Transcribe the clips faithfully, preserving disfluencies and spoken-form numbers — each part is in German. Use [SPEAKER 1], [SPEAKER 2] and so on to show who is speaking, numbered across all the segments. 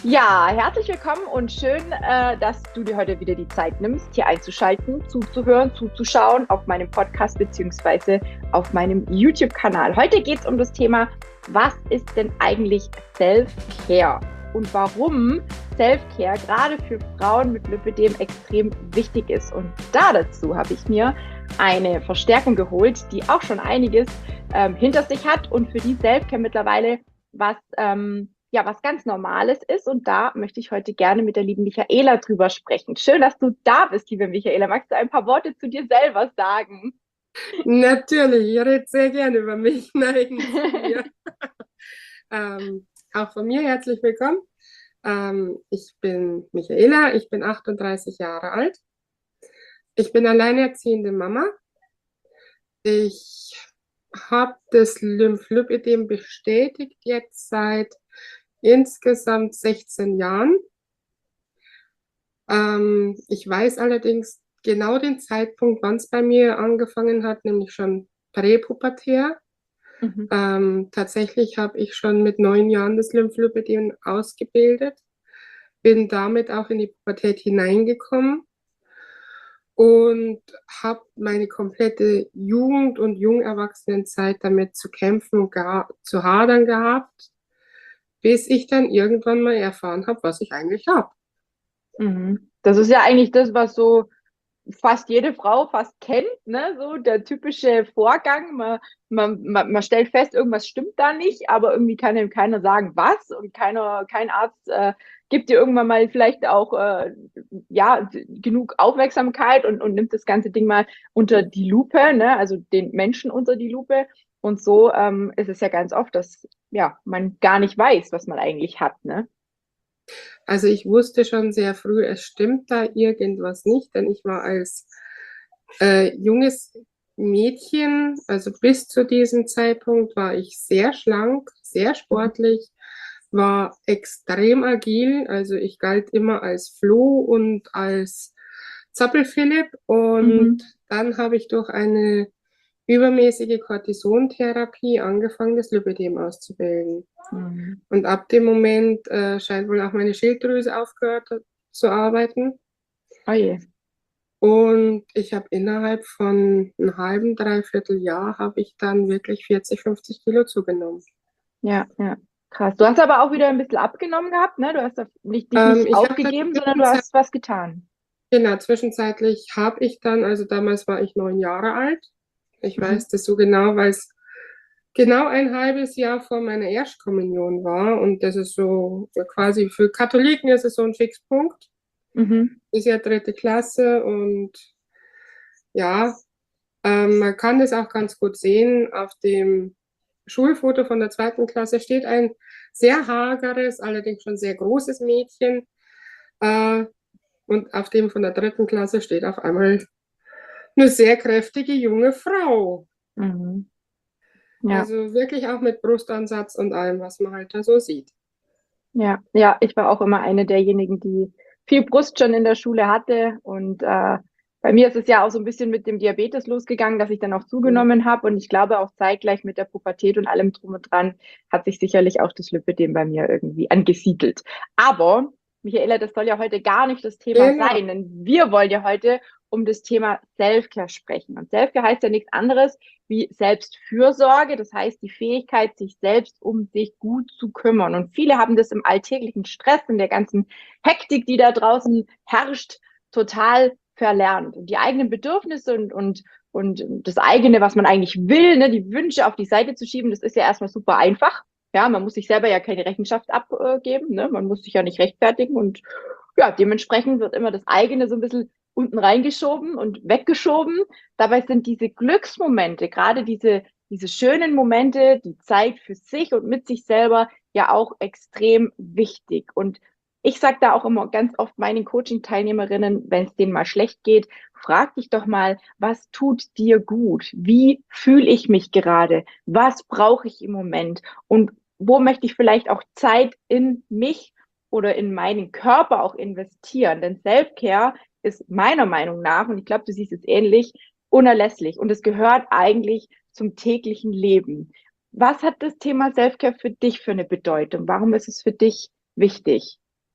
[SPEAKER 1] Ja, herzlich willkommen und schön, äh, dass du dir heute wieder die Zeit nimmst, hier einzuschalten, zuzuhören, zuzuschauen auf meinem Podcast beziehungsweise auf meinem YouTube-Kanal. Heute geht es um das Thema, was ist denn eigentlich Self-Care und warum Self-Care gerade für Frauen mit Lipödem extrem wichtig ist. Und da dazu habe ich mir eine Verstärkung geholt, die auch schon einiges ähm, hinter sich hat und für die Self-Care mittlerweile was ähm, ja, was ganz Normales ist. Und da möchte ich heute gerne mit der lieben Michaela drüber sprechen. Schön, dass du da bist, liebe Michaela. Magst du ein paar Worte zu dir selber sagen?
[SPEAKER 2] Natürlich, ich rede sehr gerne über mich. Nein, zu mir. ähm, auch von mir herzlich willkommen. Ähm, ich bin Michaela, ich bin achtunddreißig Jahre alt. Ich bin alleinerziehende Mama. Ich habe das Lymphödem bestätigt jetzt seit insgesamt sechzehn Jahren. Ähm, ich weiß allerdings genau den Zeitpunkt, wann es bei mir angefangen hat, nämlich schon präpubertär.
[SPEAKER 1] Mhm.
[SPEAKER 2] Ähm, tatsächlich habe ich schon mit neun Jahren das Lymphödem ausgebildet, bin damit auch in die Pubertät hineingekommen und habe meine komplette Jugend- und Jungerwachsenenzeit damit zu kämpfen und geha- zu hadern gehabt, bis ich dann irgendwann mal erfahren habe, was ich eigentlich habe.
[SPEAKER 1] Mhm. Das ist ja eigentlich das, was so fast jede Frau fast kennt, ne? So der typische Vorgang. Man, man, man, man stellt fest, irgendwas stimmt da nicht, aber irgendwie kann ihm keiner sagen, was, und keiner, kein Arzt äh, gibt dir irgendwann mal vielleicht auch äh, ja, genug Aufmerksamkeit und, und nimmt das ganze Ding mal unter die Lupe, ne? Also den Menschen unter die Lupe. Und so ähm, ist es ja ganz oft, dass ja, man gar nicht weiß, was man eigentlich hat, ne?
[SPEAKER 2] Also ich wusste schon sehr früh, es stimmt da irgendwas nicht, denn ich war als äh, junges Mädchen, also bis zu diesem Zeitpunkt war ich sehr schlank, sehr
[SPEAKER 1] Mhm.
[SPEAKER 2] sportlich, war extrem agil, also ich galt immer als Flo und als Zappelphilipp, und
[SPEAKER 1] Mhm.
[SPEAKER 2] dann habe ich durch eine übermäßige Cortisontherapie angefangen, das Lipödem auszubilden.
[SPEAKER 1] Mhm.
[SPEAKER 2] Und ab dem Moment äh, scheint wohl auch meine Schilddrüse aufgehört zu arbeiten.
[SPEAKER 1] Oh je.
[SPEAKER 2] Und ich habe innerhalb von einem halben, dreiviertel Jahr habe ich dann wirklich vierzig, fünfzig Kilo zugenommen.
[SPEAKER 1] Ja, ja, krass. Du hast aber auch wieder ein bisschen abgenommen gehabt, ne? Du hast da nicht, dich
[SPEAKER 2] Ähm,
[SPEAKER 1] nicht
[SPEAKER 2] ich habe dann
[SPEAKER 1] aufgegeben, sondern du
[SPEAKER 2] zwischenzeit,
[SPEAKER 1] hast was getan.
[SPEAKER 2] genau, zwischenzeitlich habe ich dann, also damals war ich neun Jahre alt. Ich
[SPEAKER 1] Mhm.
[SPEAKER 2] weiß das so genau, weil es genau ein halbes Jahr vor meiner Erstkommunion war. Und das ist so quasi für Katholiken ist es so ein Fixpunkt.
[SPEAKER 1] Mhm.
[SPEAKER 2] Ist ja dritte Klasse, und ja, ähm, man kann das auch ganz gut sehen. Auf dem Schulfoto von der zweiten Klasse steht ein sehr hageres, allerdings schon sehr großes Mädchen. Äh, und auf dem von der dritten Klasse steht auf einmal eine sehr kräftige junge Frau.
[SPEAKER 1] Mhm. Ja,
[SPEAKER 2] Also wirklich auch mit Brustansatz und allem, was man halt da so sieht.
[SPEAKER 1] ja, ja. Ich war auch immer eine derjenigen, die viel Brust schon in der Schule hatte. Und äh, bei mir ist es ja auch so ein bisschen mit dem Diabetes losgegangen, dass ich dann auch
[SPEAKER 2] Ja.
[SPEAKER 1] zugenommen habe. Und ich glaube auch zeitgleich mit der Pubertät und allem drum und dran hat sich sicherlich auch das Lipödem bei mir irgendwie angesiedelt. Aber, Michaela, das soll ja heute gar nicht das Thema
[SPEAKER 2] Genau.
[SPEAKER 1] sein, denn wir wollen ja heute um das Thema Selfcare sprechen. Und Selfcare heißt ja nichts anderes wie Selbstfürsorge, das heißt die Fähigkeit, sich selbst um sich gut zu kümmern. Und viele haben das im alltäglichen Stress, in der ganzen Hektik, die da draußen herrscht, total verlernt. Und die eigenen Bedürfnisse und, und, und das eigene, was man eigentlich will, ne, die Wünsche auf die Seite zu schieben, das ist ja erstmal super einfach. Ja, man muss sich selber ja keine Rechenschaft abgeben, ne? Man muss sich ja nicht rechtfertigen, und ja, dementsprechend wird immer das eigene so ein bisschen unten reingeschoben und weggeschoben. Dabei sind diese Glücksmomente, gerade diese, diese schönen Momente, die Zeit für sich und mit sich selber, ja auch extrem wichtig. Und ich sage da auch immer ganz oft meinen Coaching-Teilnehmerinnen, wenn es denen mal schlecht geht, frag dich doch mal, was tut dir gut? Wie fühle ich mich gerade? Was brauche ich im Moment? Und wo möchte ich vielleicht auch Zeit in mich oder in meinen Körper auch investieren? Denn Self-Care ist meiner Meinung nach, und ich glaube, du siehst es ähnlich, unerlässlich. Und es gehört eigentlich zum täglichen Leben. Was hat das Thema Self-Care für dich für eine Bedeutung? Warum ist es für dich wichtig?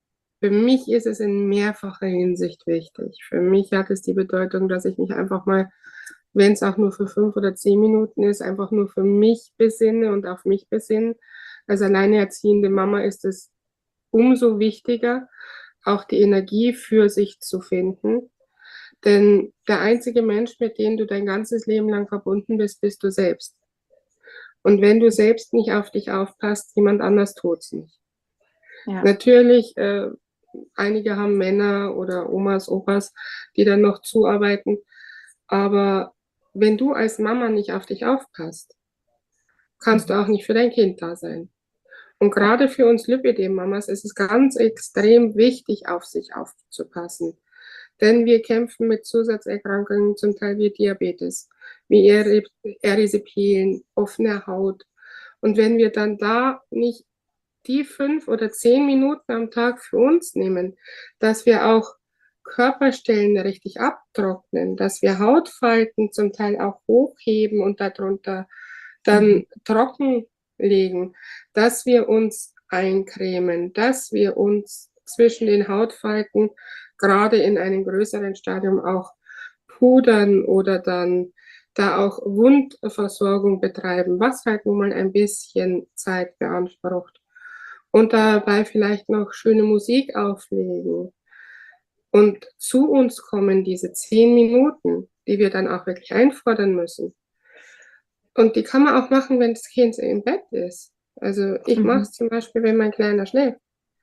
[SPEAKER 2] Für mich ist es in mehrfacher Hinsicht wichtig. Für mich hat es die Bedeutung, dass ich mich einfach mal, wenn es auch nur für fünf oder zehn Minuten ist, einfach nur für mich besinne und auf mich besinne. Als alleinerziehende Mama ist es umso wichtiger, auch die Energie für sich zu finden. Denn der einzige Mensch, mit dem du dein ganzes Leben lang verbunden bist, bist du selbst. Und wenn du selbst nicht auf dich aufpasst, jemand anders tut's nicht.
[SPEAKER 1] Ja.
[SPEAKER 2] Natürlich, äh, einige haben Männer oder Omas, Opas, die dann noch zuarbeiten. Aber wenn du als Mama nicht auf dich aufpasst, kannst du
[SPEAKER 1] Mhm.
[SPEAKER 2] auch nicht für dein Kind da sein. Und gerade für uns Lipidem-Mamas ist es ganz extrem wichtig, auf sich aufzupassen. Denn wir kämpfen mit Zusatzerkrankungen, zum Teil wie Diabetes, wie Erysipeien, offene Haut. Und wenn wir dann da nicht die fünf oder zehn Minuten am Tag für uns nehmen, dass wir auch Körperstellen richtig abtrocknen, dass wir Hautfalten zum Teil auch hochheben und darunter dann
[SPEAKER 1] Mhm.
[SPEAKER 2] trocken legen, dass wir uns eincremen, dass wir uns zwischen den Hautfalten gerade in einem größeren Stadium auch pudern oder dann da auch Wundversorgung betreiben, was halt nun mal ein bisschen Zeit beansprucht. Und dabei vielleicht noch schöne Musik auflegen und zu uns kommen, diese zehn Minuten, die wir dann auch wirklich einfordern müssen. Und die kann man auch machen, wenn das Kind im Bett ist. Also ich mache
[SPEAKER 1] Mhm.
[SPEAKER 2] es zum Beispiel, wenn mein Kleiner schläft.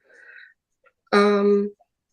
[SPEAKER 2] Ähm,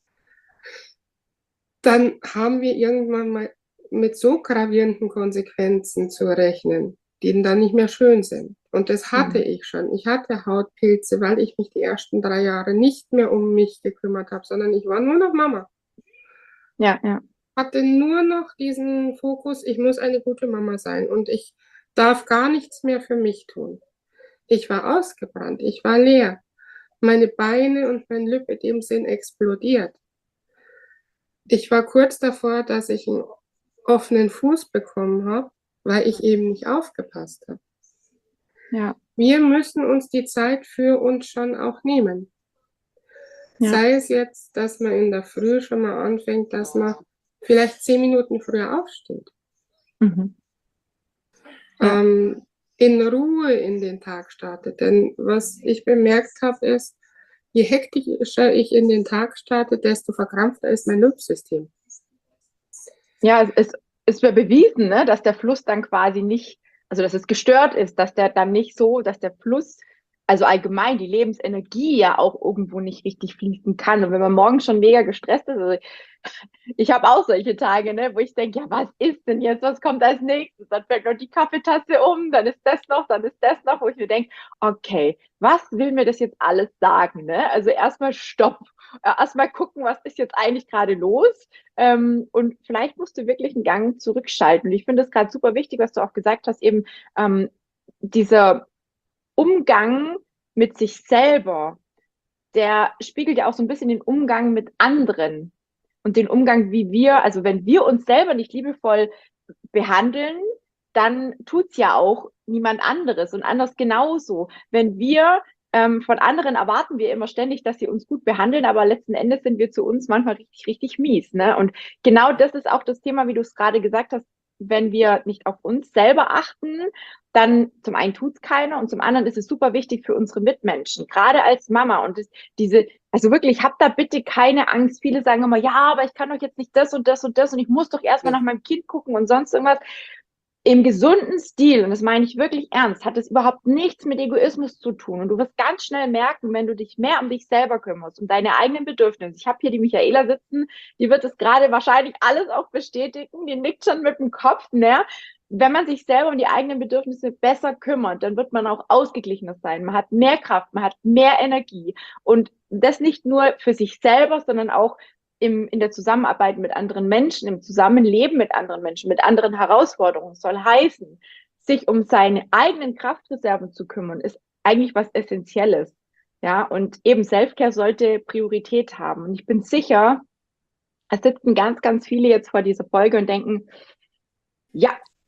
[SPEAKER 2] dann haben wir irgendwann mal mit so gravierenden Konsequenzen zu rechnen, die dann nicht mehr schön sind. Und das hatte
[SPEAKER 1] Mhm.
[SPEAKER 2] ich schon. Ich hatte Hautpilze, weil ich mich die ersten drei Jahre nicht mehr um mich gekümmert habe, sondern ich war nur noch Mama.
[SPEAKER 1] Ja, ja.
[SPEAKER 2] Hatte nur noch diesen Fokus, ich muss eine gute Mama sein und ich darf gar nichts mehr für mich tun. Ich war ausgebrannt, ich war leer. Meine Beine und mein Lipödem sind explodiert. Ich war kurz davor, dass ich einen offenen Fuß bekommen habe, weil ich eben nicht aufgepasst habe.
[SPEAKER 1] Ja,
[SPEAKER 2] Wir müssen uns die Zeit für uns schon auch nehmen.
[SPEAKER 1] ja.
[SPEAKER 2] Sei es jetzt, dass man in der Früh schon mal anfängt, dass man vielleicht zehn Minuten früher aufsteht.
[SPEAKER 1] Mhm. Ja.
[SPEAKER 2] Ähm, in Ruhe in den Tag startet. Denn was ich bemerkt habe, ist, je hektischer ich in den Tag starte, desto verkrampfter ist mein Lymphsystem.
[SPEAKER 1] Ja, es ist, es wird bewiesen, ne, dass der Fluss dann quasi nicht, also dass es gestört ist, dass der dann nicht so, dass der Fluss, also allgemein die Lebensenergie ja auch irgendwo nicht richtig fließen kann. Und wenn man morgens schon mega gestresst ist, also ich habe auch solche Tage, ne, wo ich denke, ja, was ist denn jetzt? Was kommt als nächstes? Dann fällt noch die Kaffeetasse um, dann ist das noch, dann ist das noch, wo ich mir denke, okay, was will mir das jetzt alles sagen? Ne? Also erstmal Stopp. Äh, Erstmal gucken, was ist jetzt eigentlich gerade los? Ähm, und vielleicht musst du wirklich einen Gang zurückschalten. Und ich finde es gerade super wichtig, was du auch gesagt hast, eben ähm, dieser Umgang mit sich selber, der spiegelt ja auch so ein bisschen den Umgang mit anderen und den Umgang, wie wir, also wenn wir uns selber nicht liebevoll behandeln, dann tut's ja auch niemand anderes und anders genauso. Wenn wir ähm, von anderen erwarten wir immer ständig, dass sie uns gut behandeln, aber letzten Endes sind wir zu uns manchmal richtig, richtig mies. Ne? Und genau das ist auch das Thema, wie du es gerade gesagt hast, wenn wir nicht auf uns selber achten, dann zum einen tut's keiner und zum anderen ist es super wichtig für unsere Mitmenschen, gerade als Mama. Und das, diese, also wirklich, habt da bitte keine Angst. Viele sagen immer, ja, aber ich kann doch jetzt nicht das und das und das und ich muss doch erstmal nach meinem Kind gucken und sonst irgendwas. Im gesunden Stil, und das meine ich wirklich ernst, hat es überhaupt nichts mit Egoismus zu tun. Und du wirst ganz schnell merken, wenn du dich mehr um dich selber kümmerst, um deine eigenen Bedürfnisse. Ich habe hier die Michaela sitzen, die wird es gerade wahrscheinlich alles auch bestätigen, die nickt schon mit dem Kopf, ne? Wenn man sich selber um die eigenen Bedürfnisse besser kümmert, dann wird man auch ausgeglichener sein. Man hat mehr Kraft, man hat mehr Energie. Und das nicht nur für sich selber, sondern auch im, in der Zusammenarbeit mit anderen Menschen, im Zusammenleben mit anderen Menschen, mit anderen Herausforderungen, soll heißen, sich um seine eigenen Kraftreserven zu kümmern, ist eigentlich was Essentielles. Ja, und eben Selfcare sollte Priorität haben. Und ich bin sicher, es sitzen ganz, ganz viele jetzt vor dieser Folge und denken, ja,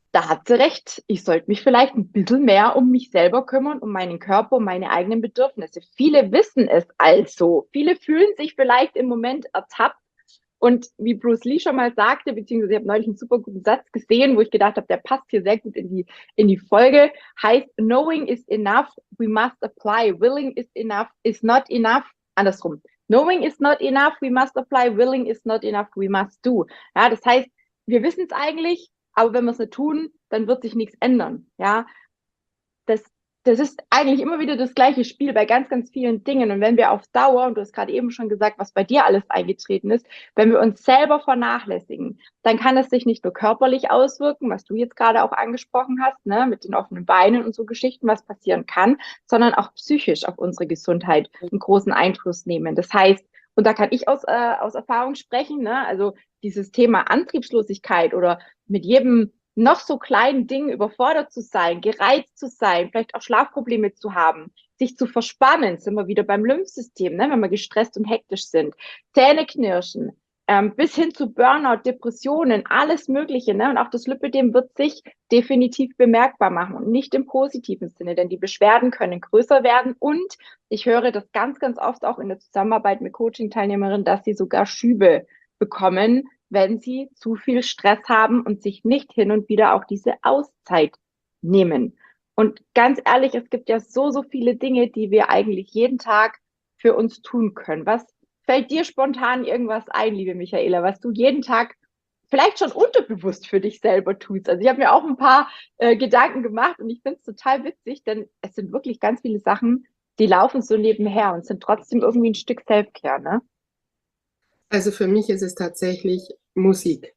[SPEAKER 1] da hat sie recht. Ich sollte mich vielleicht ein bisschen mehr um mich selber kümmern, um meinen Körper, um meine eigenen Bedürfnisse. Viele wissen es also. Viele fühlen sich vielleicht im Moment ertappt. Und wie Bruce Lee schon mal sagte, beziehungsweise ich habe neulich einen super guten Satz gesehen, wo ich gedacht habe, der passt hier sehr gut in die, in die Folge, heißt, knowing is enough, we must apply. Willing is enough, is not enough. Andersrum. Knowing is not enough, we must apply. Willing is not enough, we must do. Ja, das heißt, wir wissen es eigentlich, aber wenn wir es nicht tun, dann wird sich nichts ändern. Ja, das, das ist eigentlich immer wieder das gleiche Spiel bei ganz, ganz vielen Dingen. Und wenn wir auf Dauer, und du hast gerade eben schon gesagt, was bei dir alles eingetreten ist, wenn wir uns selber vernachlässigen, dann kann es sich nicht nur körperlich auswirken, was du jetzt gerade auch angesprochen hast, ne, mit den offenen Beinen und so Geschichten, was passieren kann, sondern auch psychisch auf unsere Gesundheit einen großen Einfluss nehmen. Das heißt, und da kann ich aus, äh, aus Erfahrung sprechen, ne, also dieses Thema Antriebslosigkeit oder mit jedem noch so kleinen Dingen überfordert zu sein, gereizt zu sein, vielleicht auch Schlafprobleme zu haben, sich zu verspannen, sind wir wieder beim Lymphsystem, ne, wenn wir gestresst und hektisch sind, Zähne knirschen, ähm, bis hin zu Burnout, Depressionen, alles Mögliche. Ne, und auch das Lipödem wird sich definitiv bemerkbar machen und nicht im positiven Sinne, denn die Beschwerden können größer werden. Und ich höre das ganz, ganz oft auch in der Zusammenarbeit mit Coaching-Teilnehmerinnen, dass sie sogar Schübe bekommen, wenn sie zu viel Stress haben und sich nicht hin und wieder auch diese Auszeit nehmen. Und ganz ehrlich, es gibt ja so, so viele Dinge, die wir eigentlich jeden Tag für uns tun können. Was fällt dir spontan irgendwas ein, liebe Michaela, was du jeden Tag vielleicht schon unterbewusst für dich selber tust? Also ich habe mir auch ein paar äh, Gedanken gemacht und ich finde es total witzig, denn es sind wirklich ganz viele Sachen, die laufen so nebenher und sind trotzdem irgendwie ein Stück Selfcare, ne?
[SPEAKER 2] Also für mich ist es tatsächlich Musik.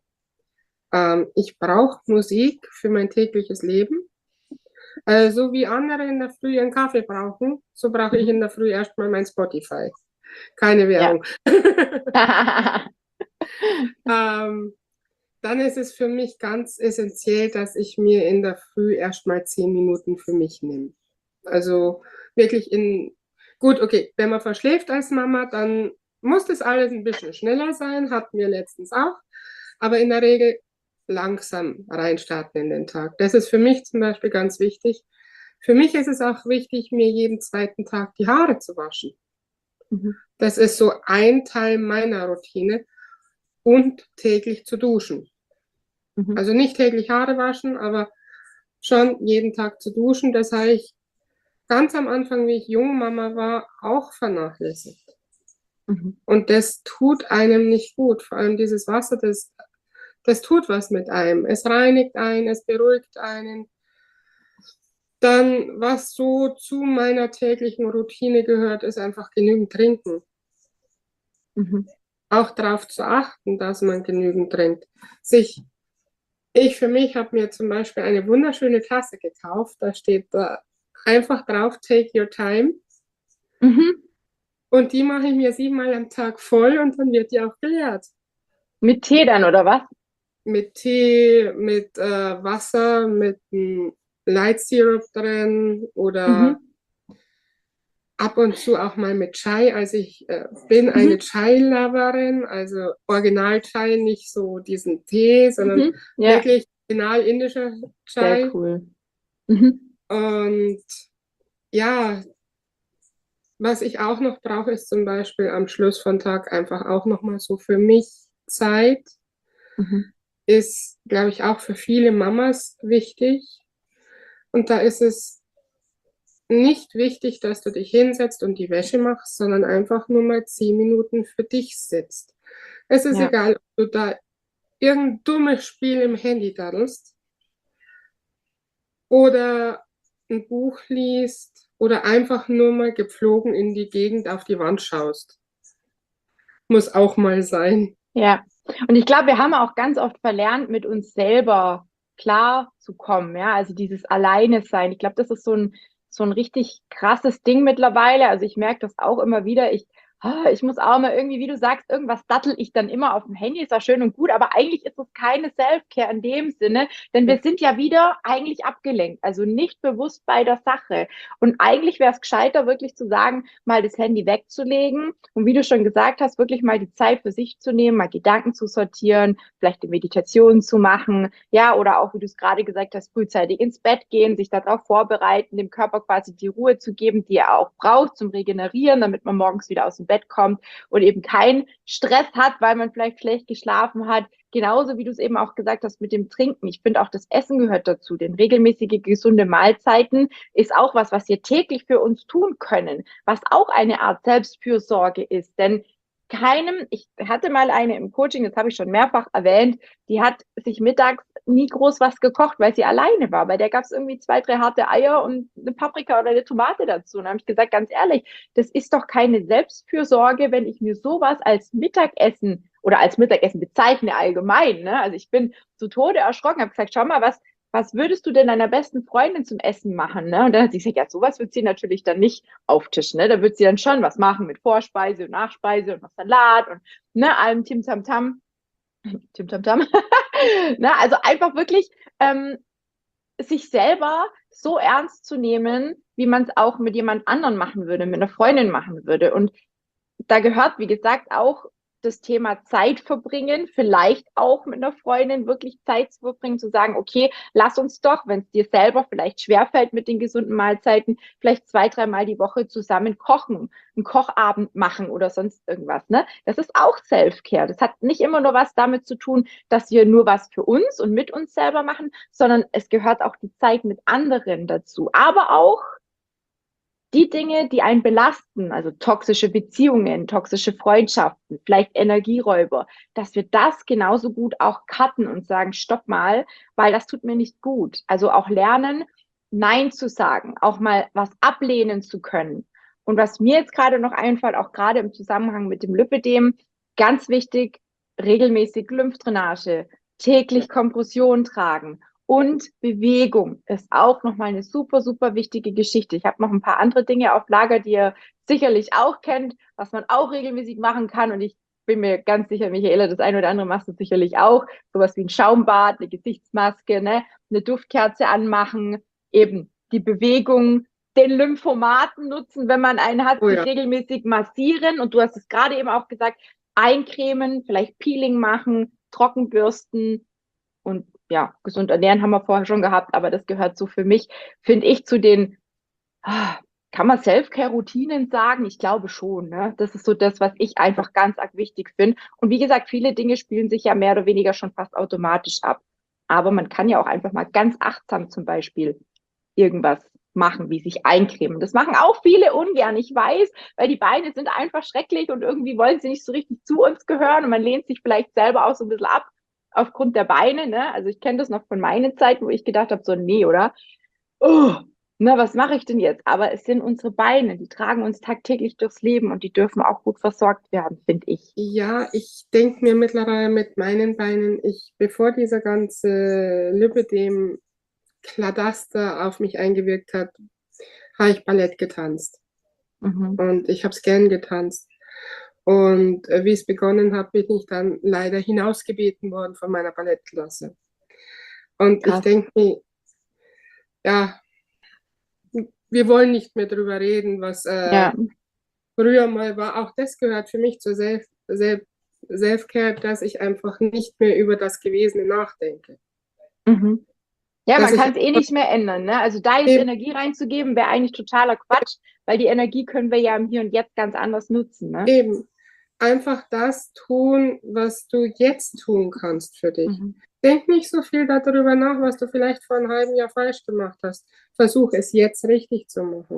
[SPEAKER 2] Ähm, ich brauche Musik für mein tägliches Leben. Äh, so wie andere in der Früh einen Kaffee brauchen, so brauche ich in der Früh erstmal mein Spotify. Keine
[SPEAKER 1] Ja.
[SPEAKER 2] Werbung. ähm, dann ist es für mich ganz essentiell, dass ich mir in der Früh erstmal zehn Minuten für mich nehme. Also wirklich in, gut, okay, wenn man verschläft als Mama, dann muss das alles ein bisschen schneller sein, hatten wir letztens auch, aber in der Regel langsam reinstarten in den Tag. Das ist für mich zum Beispiel ganz wichtig. Für mich ist es auch wichtig, mir jeden zweiten Tag die Haare zu waschen.
[SPEAKER 1] Mhm.
[SPEAKER 2] Das ist so ein Teil meiner Routine und täglich zu duschen.
[SPEAKER 1] Mhm.
[SPEAKER 2] Also nicht täglich Haare waschen, aber schon jeden Tag zu duschen. Das habe ich ganz am Anfang, wie ich junge Mama war, auch vernachlässigt.
[SPEAKER 1] Mhm.
[SPEAKER 2] Und das tut einem nicht gut. Vor allem dieses Wasser, das, das tut was mit einem. Es reinigt einen, es beruhigt einen. Dann, was so zu meiner täglichen Routine gehört, ist einfach genügend trinken.
[SPEAKER 1] Mhm.
[SPEAKER 2] Auch darauf zu achten, dass man genügend trinkt. Sich, ich für mich habe mir zum Beispiel eine wunderschöne Tasse gekauft. Da steht da einfach drauf, take your time.
[SPEAKER 1] Mhm.
[SPEAKER 2] Und die mache ich mir siebenmal am Tag voll und dann wird die auch geleert.
[SPEAKER 1] Mit Tee dann, oder was?
[SPEAKER 2] Mit Tee, mit äh, Wasser, mit einem Light Syrup drin oder
[SPEAKER 1] Mhm.
[SPEAKER 2] ab und zu auch mal mit Chai. Also ich äh, bin eine
[SPEAKER 1] Mhm.
[SPEAKER 2] Chai-Loverin, also Original-Chai, nicht so diesen Tee, sondern
[SPEAKER 1] Mhm. Ja,
[SPEAKER 2] wirklich original indischer
[SPEAKER 1] sehr
[SPEAKER 2] Chai.
[SPEAKER 1] cool. Mhm.
[SPEAKER 2] Und ja, was ich auch noch brauche, ist zum Beispiel am Schluss von Tag einfach auch nochmal so für mich Zeit.
[SPEAKER 1] Mhm.
[SPEAKER 2] Ist, glaube ich, auch für viele Mamas wichtig. Und da ist es nicht wichtig, dass du dich hinsetzt und die Wäsche machst, sondern einfach nur mal zehn Minuten für dich sitzt. Es ist
[SPEAKER 1] Ja.
[SPEAKER 2] egal, ob du da irgendein dummes Spiel im Handy daddelst oder ein Buch liest oder einfach nur mal gepflogen in die Gegend auf die Wand schaust. Muss auch mal sein.
[SPEAKER 1] Ja. Und ich glaube, wir haben auch ganz oft verlernt, mit uns selber klar zu kommen. Ja, also dieses Alleine sein. Ich glaube, das ist so ein, so ein richtig krasses Ding mittlerweile. Also ich merke das auch immer wieder. Ich ah, ich muss auch mal irgendwie, wie du sagst, irgendwas dattel ich dann immer auf dem Handy, ist ja schön und gut, aber eigentlich ist es keine Self-Care in dem Sinne, denn wir sind ja wieder eigentlich abgelenkt, also nicht bewusst bei der Sache. Und eigentlich wäre es gescheiter, wirklich zu sagen, mal das Handy wegzulegen und wie du schon gesagt hast, wirklich mal die Zeit für sich zu nehmen, mal Gedanken zu sortieren, vielleicht eine Meditation zu machen, ja, oder auch, wie du es gerade gesagt hast, frühzeitig ins Bett gehen, sich darauf vorbereiten, dem Körper quasi die Ruhe zu geben, die er auch braucht zum Regenerieren, damit man morgens wieder aus dem Bett kommt und eben keinen Stress hat, weil man vielleicht schlecht geschlafen hat. Genauso wie du es eben auch gesagt hast mit dem Trinken. Ich finde auch, das Essen gehört dazu. Denn regelmäßige, gesunde Mahlzeiten ist auch was, was wir täglich für uns tun können, was auch eine Art Selbstfürsorge ist. Denn keinem, ich hatte mal eine im Coaching, das habe ich schon mehrfach erwähnt, die hat sich mittags nie groß was gekocht, weil sie alleine war. Bei der gab es irgendwie zwei, drei harte Eier und eine Paprika oder eine Tomate dazu. Und da habe ich gesagt, ganz ehrlich, das ist doch keine Selbstfürsorge, wenn ich mir sowas als Mittagessen oder als Mittagessen bezeichne allgemein. Ne? Also ich bin zu Tode erschrocken, habe gesagt, schau mal, was, was würdest du denn deiner besten Freundin zum Essen machen? Ne? Und dann hat sie gesagt, ja, sowas wird sie natürlich dann nicht auftischen. Ne? Da wird sie dann schon was machen mit Vorspeise und Nachspeise und noch Salat und ne, allem Tim Tam Tam. Tim Tam Tam. ne? Also einfach wirklich ähm, sich selber so ernst zu nehmen, wie man es auch mit jemand anderen machen würde, mit einer Freundin machen würde. Und da gehört, wie gesagt, auch das Thema Zeit verbringen, vielleicht auch mit einer Freundin wirklich Zeit zu verbringen, zu sagen, okay, lass uns doch, wenn es dir selber vielleicht schwerfällt mit den gesunden Mahlzeiten, vielleicht zwei, dreimal die Woche zusammen kochen, einen Kochabend machen oder sonst irgendwas. Ne? Das ist auch Self-Care. Das hat nicht immer nur was damit zu tun, dass wir nur was für uns und mit uns selber machen, sondern es gehört auch die Zeit mit anderen dazu. Aber auch die Dinge, die einen belasten, also toxische Beziehungen, toxische Freundschaften, vielleicht Energieräuber, dass wir das genauso gut auch cutten und sagen, stopp mal, weil das tut mir nicht gut. Also auch lernen, Nein zu sagen, auch mal was ablehnen zu können. Und was mir jetzt gerade noch einfällt, auch gerade im Zusammenhang mit dem Lipödem, ganz wichtig, regelmäßig Lymphdrainage, täglich Kompression tragen. Und Bewegung ist auch nochmal eine super, super wichtige Geschichte. Ich habe noch ein paar andere Dinge auf Lager, die ihr sicherlich auch kennt, was man auch regelmäßig machen kann. Und ich bin mir ganz sicher, Michaela, das eine oder andere machst du sicherlich auch. Sowas wie ein Schaumbad, eine Gesichtsmaske, ne? Eine Duftkerze anmachen, eben die Bewegung, den Lymphomaten nutzen, wenn man einen hat,
[SPEAKER 2] Oh
[SPEAKER 1] sich
[SPEAKER 2] ja.
[SPEAKER 1] regelmäßig massieren. Und du hast es gerade eben auch gesagt, eincremen, vielleicht Peeling machen, Trockenbürsten und ja, gesund ernähren haben wir vorher schon gehabt, aber das gehört so für mich, finde ich, zu den, ah, kann man Self-Care-Routinen sagen? Ich glaube schon. Ne? Das ist so das, was ich einfach ganz arg wichtig finde. Und wie gesagt, viele Dinge spielen sich ja mehr oder weniger schon fast automatisch ab. Aber man kann ja auch einfach mal ganz achtsam zum Beispiel irgendwas machen, wie sich eincremen. Das machen auch viele ungern, ich weiß, weil die Beine sind einfach schrecklich und irgendwie wollen sie nicht so richtig zu uns gehören und man lehnt sich vielleicht selber auch so ein bisschen ab aufgrund der Beine. Ne? Also ich kenne das noch von meinen Zeiten, wo ich gedacht habe, so nee, oder? Oh, na, was mache ich denn jetzt? Aber es sind unsere Beine, die tragen uns tagtäglich durchs Leben und die dürfen auch gut versorgt werden, finde ich.
[SPEAKER 2] Ja, ich denke mir mittlerweile mit meinen Beinen, ich, bevor dieser ganze Lipödem Kladaster auf mich eingewirkt hat, habe ich Ballett getanzt.
[SPEAKER 1] Mhm.
[SPEAKER 2] Und ich habe es gern getanzt. Und äh, wie es begonnen hat, bin ich dann leider hinausgebeten worden von meiner Ballettklasse. Und ich
[SPEAKER 1] Krass.
[SPEAKER 2] denke mir, ja, wir wollen nicht mehr drüber reden, was äh,
[SPEAKER 1] Ja.
[SPEAKER 2] früher mal war. Auch das gehört für mich zur Self, Self, Self-Care, dass ich einfach nicht mehr über das Gewesene nachdenke.
[SPEAKER 1] Mhm. Ja,
[SPEAKER 2] Dass
[SPEAKER 1] man
[SPEAKER 2] ich
[SPEAKER 1] kann es eh nicht mehr ändern. Ne? Also da jetzt
[SPEAKER 2] eben,
[SPEAKER 1] Energie reinzugeben, wäre eigentlich totaler Quatsch, weil die Energie können wir ja im Hier und Jetzt ganz anders nutzen. Ne?
[SPEAKER 2] eben einfach das tun, was du jetzt tun kannst für dich.
[SPEAKER 1] Mhm.
[SPEAKER 2] Denk nicht so viel darüber nach, was du vielleicht vor einem halben Jahr falsch gemacht hast. Versuch es jetzt richtig zu machen.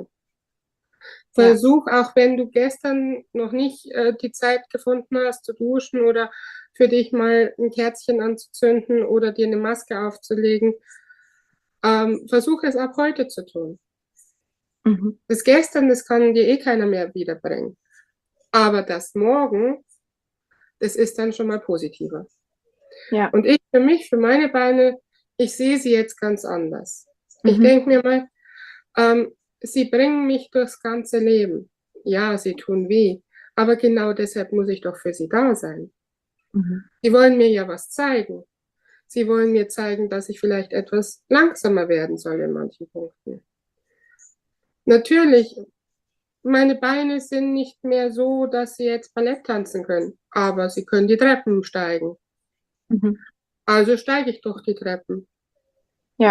[SPEAKER 1] Ja.
[SPEAKER 2] Versuch, auch wenn du gestern noch nicht äh, die Zeit gefunden hast zu duschen oder für dich mal ein Kerzchen anzuzünden oder dir eine Maske aufzulegen, ähm, versuch es ab heute zu tun.
[SPEAKER 1] Mhm.
[SPEAKER 2] Das gestern, das kann dir eh keiner mehr wiederbringen. Aber das morgen, das ist dann schon mal positiver.
[SPEAKER 1] Ja.
[SPEAKER 2] Und ich für mich, für meine Beine, ich sehe sie jetzt ganz anders. Ich
[SPEAKER 1] Mhm.
[SPEAKER 2] denke mir mal, ähm, sie bringen mich durchs ganze Leben. Ja, sie tun weh, Aber genau deshalb muss ich doch für sie da sein.
[SPEAKER 1] Mhm.
[SPEAKER 2] Sie wollen mir ja was zeigen. Sie wollen mir zeigen, dass ich vielleicht etwas langsamer werden soll in manchen Punkten. Natürlich, meine Beine sind nicht mehr so, dass sie jetzt Ballett tanzen können, aber sie können die Treppen steigen.
[SPEAKER 1] Mhm.
[SPEAKER 2] Also steige ich doch die Treppen.
[SPEAKER 1] Ja,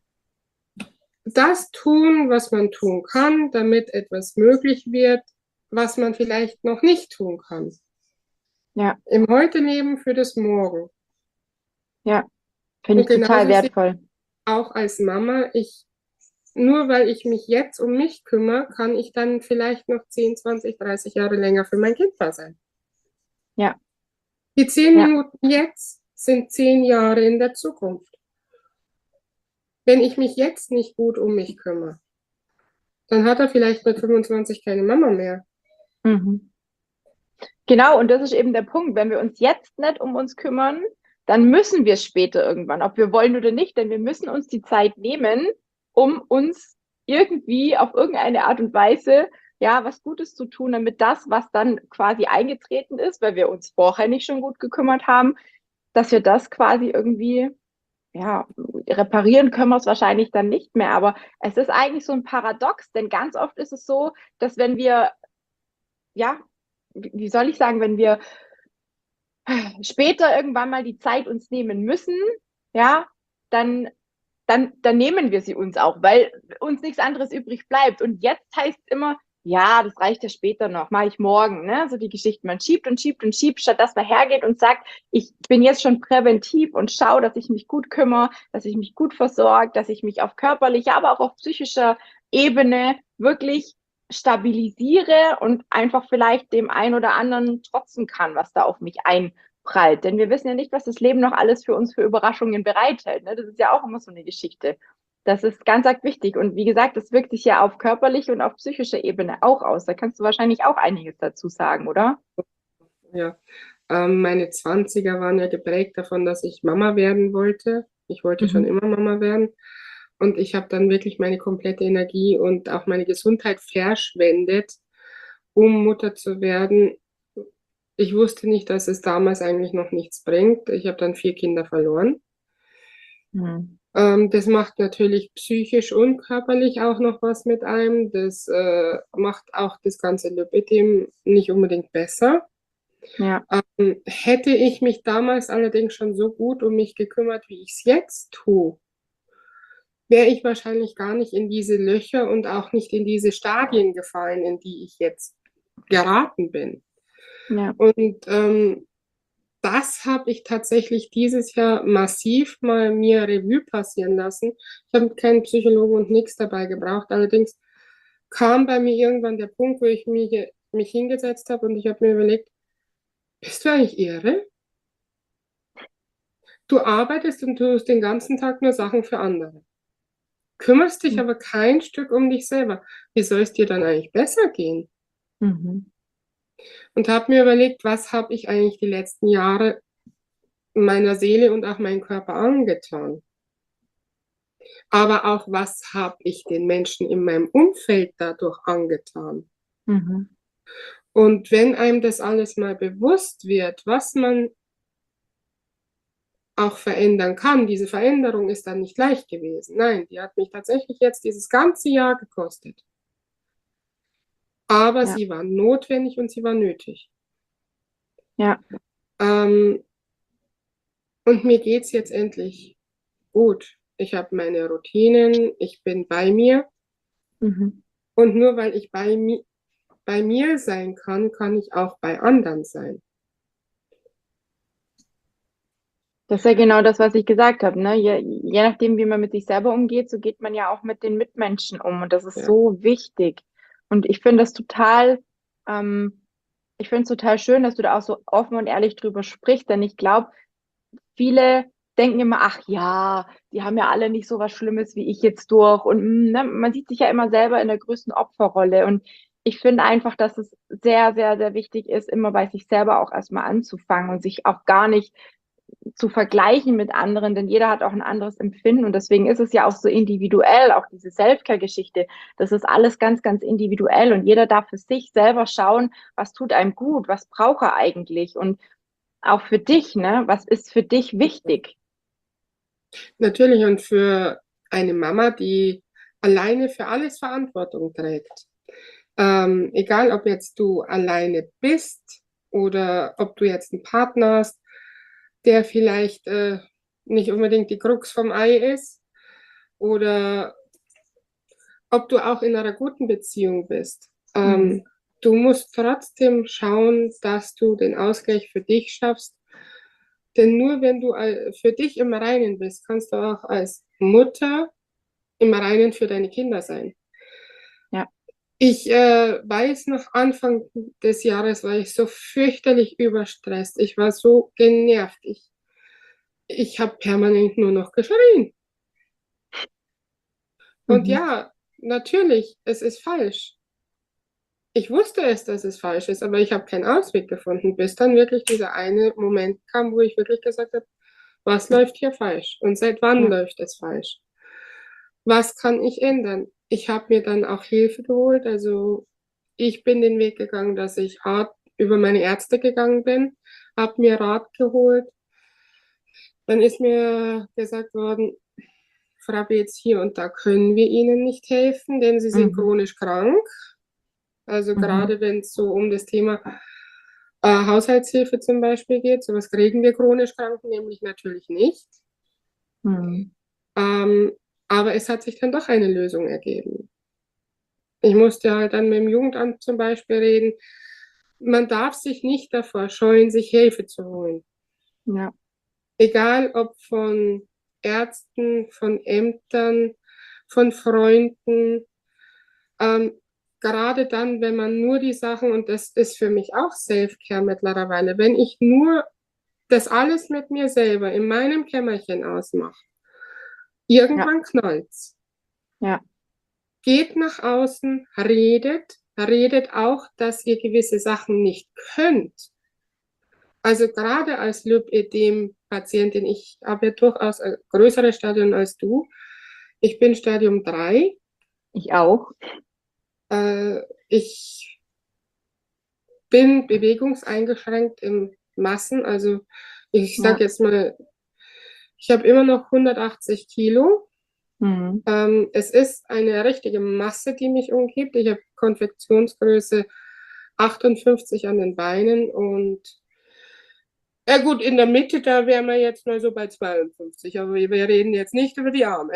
[SPEAKER 2] Das tun, was man tun kann, damit etwas möglich wird, was man vielleicht noch nicht tun kann.
[SPEAKER 1] ja,
[SPEAKER 2] Im Heute leben für das Morgen.
[SPEAKER 1] ja. Finde
[SPEAKER 2] Und
[SPEAKER 1] ich total
[SPEAKER 2] genauso sehe ich
[SPEAKER 1] wertvoll.
[SPEAKER 2] auch als Mama, ich, nur weil ich mich jetzt um mich kümmere, kann ich dann vielleicht noch zehn, zwanzig, dreißig Jahre länger für mein Kind da sein.
[SPEAKER 1] Ja,
[SPEAKER 2] Die zehn
[SPEAKER 1] ja,
[SPEAKER 2] Minuten jetzt sind zehn Jahre in der Zukunft. Wenn ich mich jetzt nicht gut um mich kümmere, dann hat er vielleicht mit fünfundzwanzig keine Mama mehr.
[SPEAKER 1] mhm. Genau, und das ist eben der Punkt. Wenn wir uns jetzt nicht um uns kümmern, dann müssen wir es später irgendwann, ob wir wollen oder nicht, denn wir müssen uns die Zeit nehmen, um uns irgendwie auf irgendeine Art und Weise, ja, was Gutes zu tun, damit das, was dann quasi eingetreten ist, weil wir uns vorher nicht schon gut gekümmert haben, dass wir das quasi irgendwie, ja, reparieren können wir es wahrscheinlich dann nicht mehr. Aber es ist eigentlich so ein Paradox, denn ganz oft ist es so, dass wenn wir, ja, wie wie soll ich sagen, wenn wir später irgendwann mal die Zeit uns nehmen müssen, ja, dann, dann, dann nehmen wir sie uns auch, weil uns nichts anderes übrig bleibt. Und jetzt heißt es immer, ja, das reicht ja später noch, mache ich morgen, ne? So die Geschichte, man schiebt und schiebt und schiebt, statt dass man hergeht und sagt, ich bin jetzt schon präventiv und schaue, dass ich mich gut kümmere, dass ich mich gut versorge, dass ich mich auf körperlicher, aber auch auf psychischer Ebene wirklich stabilisiere und einfach vielleicht dem einen oder anderen trotzen kann, was da auf mich einprallt. Denn wir wissen ja nicht, was das Leben noch alles für uns für Überraschungen bereithält. Ne? Das ist ja auch immer so eine Geschichte. Das ist ganz arg wichtig. Und wie gesagt, das wirkt sich ja auf körperlicher und auf psychischer Ebene auch aus. Da kannst du wahrscheinlich auch einiges dazu sagen, oder?
[SPEAKER 2] Ja. Ähm, meine Zwanziger waren ja geprägt davon, dass ich Mama werden wollte. Ich wollte schon
[SPEAKER 1] Mhm.
[SPEAKER 2] immer Mama werden. Und ich habe dann wirklich meine komplette Energie und auch meine Gesundheit verschwendet, um Mutter zu werden. Ich wusste nicht, dass es damals eigentlich noch nichts bringt. Ich habe dann vier Kinder verloren.
[SPEAKER 1] Mhm.
[SPEAKER 2] Ähm, das macht natürlich psychisch und körperlich auch noch was mit einem. Das äh, macht auch das ganze Lipidem nicht unbedingt besser.
[SPEAKER 1] Ja.
[SPEAKER 2] Ähm, hätte ich mich damals allerdings schon so gut um mich gekümmert, wie ich es jetzt tue, wäre ich wahrscheinlich gar nicht in diese Löcher und auch nicht in diese Stadien gefallen, in die ich jetzt geraten bin.
[SPEAKER 1] Ja.
[SPEAKER 2] Und ähm, das habe ich tatsächlich dieses Jahr massiv mal mir Revue passieren lassen. Ich habe keinen Psychologen und nichts dabei gebraucht. Allerdings kam bei mir irgendwann der Punkt, wo ich mich, mich hingesetzt habe und ich habe mir überlegt, bist du eigentlich irre? Du arbeitest und tust den ganzen Tag nur Sachen für andere. Kümmerst dich aber kein Stück um dich selber. Wie soll es dir dann eigentlich besser gehen?
[SPEAKER 1] Mhm.
[SPEAKER 2] Und habe mir überlegt, was habe ich eigentlich die letzten Jahre meiner Seele und auch meinem Körper angetan? Aber auch, was habe ich den Menschen in meinem Umfeld dadurch angetan?
[SPEAKER 1] Mhm.
[SPEAKER 2] Und wenn einem das alles mal bewusst wird, was man auch verändern kann, diese Veränderung ist dann nicht leicht gewesen. Nein, die hat mich tatsächlich jetzt dieses ganze Jahr gekostet. Aber
[SPEAKER 1] Ja.
[SPEAKER 2] sie war notwendig und sie war nötig.
[SPEAKER 1] Ja.
[SPEAKER 2] Ähm, und mir geht es jetzt endlich gut. Ich habe meine Routinen, ich bin bei mir.
[SPEAKER 1] Mhm.
[SPEAKER 2] Und nur weil ich bei, mi bei mir sein kann, kann ich auch bei anderen sein.
[SPEAKER 1] Das ist ja genau das, was ich gesagt habe, ne? Je, je nachdem, wie man mit sich selber umgeht, so geht man ja auch mit den Mitmenschen um. Und das ist
[SPEAKER 2] Ja,
[SPEAKER 1] so wichtig. Und ich finde das total, ähm, ich finde es total schön, dass du da auch so offen und ehrlich drüber sprichst, denn ich glaube, viele denken immer, ach ja, die haben ja alle nicht so was Schlimmes wie ich jetzt durch. Und mm, ne, man sieht sich ja immer selber in der größten Opferrolle. Und ich finde einfach, dass es sehr, sehr, sehr wichtig ist, immer bei sich selber auch erstmal anzufangen und sich auch gar nicht zu vergleichen mit anderen, denn jeder hat auch ein anderes Empfinden und deswegen ist es ja auch so individuell, auch diese Selfcare-Geschichte, das ist alles ganz, ganz individuell und jeder darf für sich selber schauen, was tut einem gut, was braucht er eigentlich und auch für dich, ne, was ist für dich wichtig?
[SPEAKER 2] Natürlich, und für eine Mama, die alleine für alles Verantwortung trägt. Ähm, egal, ob jetzt du alleine bist oder ob du jetzt einen Partner hast, der vielleicht äh, nicht unbedingt die Krux vom Ei ist oder ob du auch in einer guten Beziehung bist.
[SPEAKER 1] Mhm.
[SPEAKER 2] Ähm, du musst trotzdem schauen, dass du den Ausgleich für dich schaffst. Denn nur wenn du all- für dich im Reinen bist, kannst du auch als Mutter im Reinen für deine Kinder sein.
[SPEAKER 1] Ja.
[SPEAKER 2] Ich äh, weiß noch, Anfang des Jahres war ich so fürchterlich überstresst. Ich war so genervt. Ich, ich habe permanent nur noch geschrien. Und
[SPEAKER 1] Mhm.
[SPEAKER 2] ja, natürlich, es ist falsch. Ich wusste es, dass es falsch ist, aber ich habe keinen Ausweg gefunden, bis dann wirklich dieser eine Moment kam, wo ich wirklich gesagt habe, was läuft hier falsch und seit wann
[SPEAKER 1] Ja.
[SPEAKER 2] läuft es falsch? Was kann ich ändern? Ich habe mir dann auch Hilfe geholt. Also ich bin den Weg gegangen, dass ich Rat über meine Ärzte gegangen bin, habe mir Rat geholt. Dann ist mir gesagt worden, Frau Beetz, hier und da können wir Ihnen nicht helfen, denn Sie sind
[SPEAKER 1] Mhm.
[SPEAKER 2] chronisch krank. Also
[SPEAKER 1] Mhm.
[SPEAKER 2] gerade wenn es so um das Thema äh, Haushaltshilfe zum Beispiel geht, sowas kriegen wir chronisch Kranken nämlich natürlich nicht.
[SPEAKER 1] Mhm.
[SPEAKER 2] Ähm, aber es hat sich dann doch eine Lösung ergeben. Ich musste halt dann mit dem Jugendamt zum Beispiel reden. Man darf sich nicht davor scheuen, sich Hilfe zu holen.
[SPEAKER 1] Ja.
[SPEAKER 2] Egal ob von Ärzten, von Ämtern, von Freunden. Ähm, gerade dann, wenn man nur die Sachen, und das ist für mich auch Self-Care mittlerweile, wenn ich nur das alles mit mir selber in meinem Kämmerchen ausmache,
[SPEAKER 1] Ja.
[SPEAKER 2] irgendwann knallt's.
[SPEAKER 1] Ja.
[SPEAKER 2] Geht nach außen, redet, redet auch, dass ihr gewisse Sachen nicht könnt. Also gerade als Lymphödem-Patientin, ich habe ja durchaus ein größeres Stadium als du. Ich bin Stadium drei.
[SPEAKER 1] Ich auch.
[SPEAKER 2] Äh, ich bin bewegungseingeschränkt im Massen. Also ich
[SPEAKER 1] Ja.
[SPEAKER 2] sage jetzt mal, ich habe immer noch hundertachtzig Kilo.
[SPEAKER 1] Mhm.
[SPEAKER 2] Ähm, es ist eine richtige Masse, die mich umgibt. Ich habe Konfektionsgröße achtundfünfzig an den Beinen und ja gut, in der Mitte, da wären wir jetzt mal so bei zweiundfünfzig, aber wir wir reden jetzt nicht über die Arme.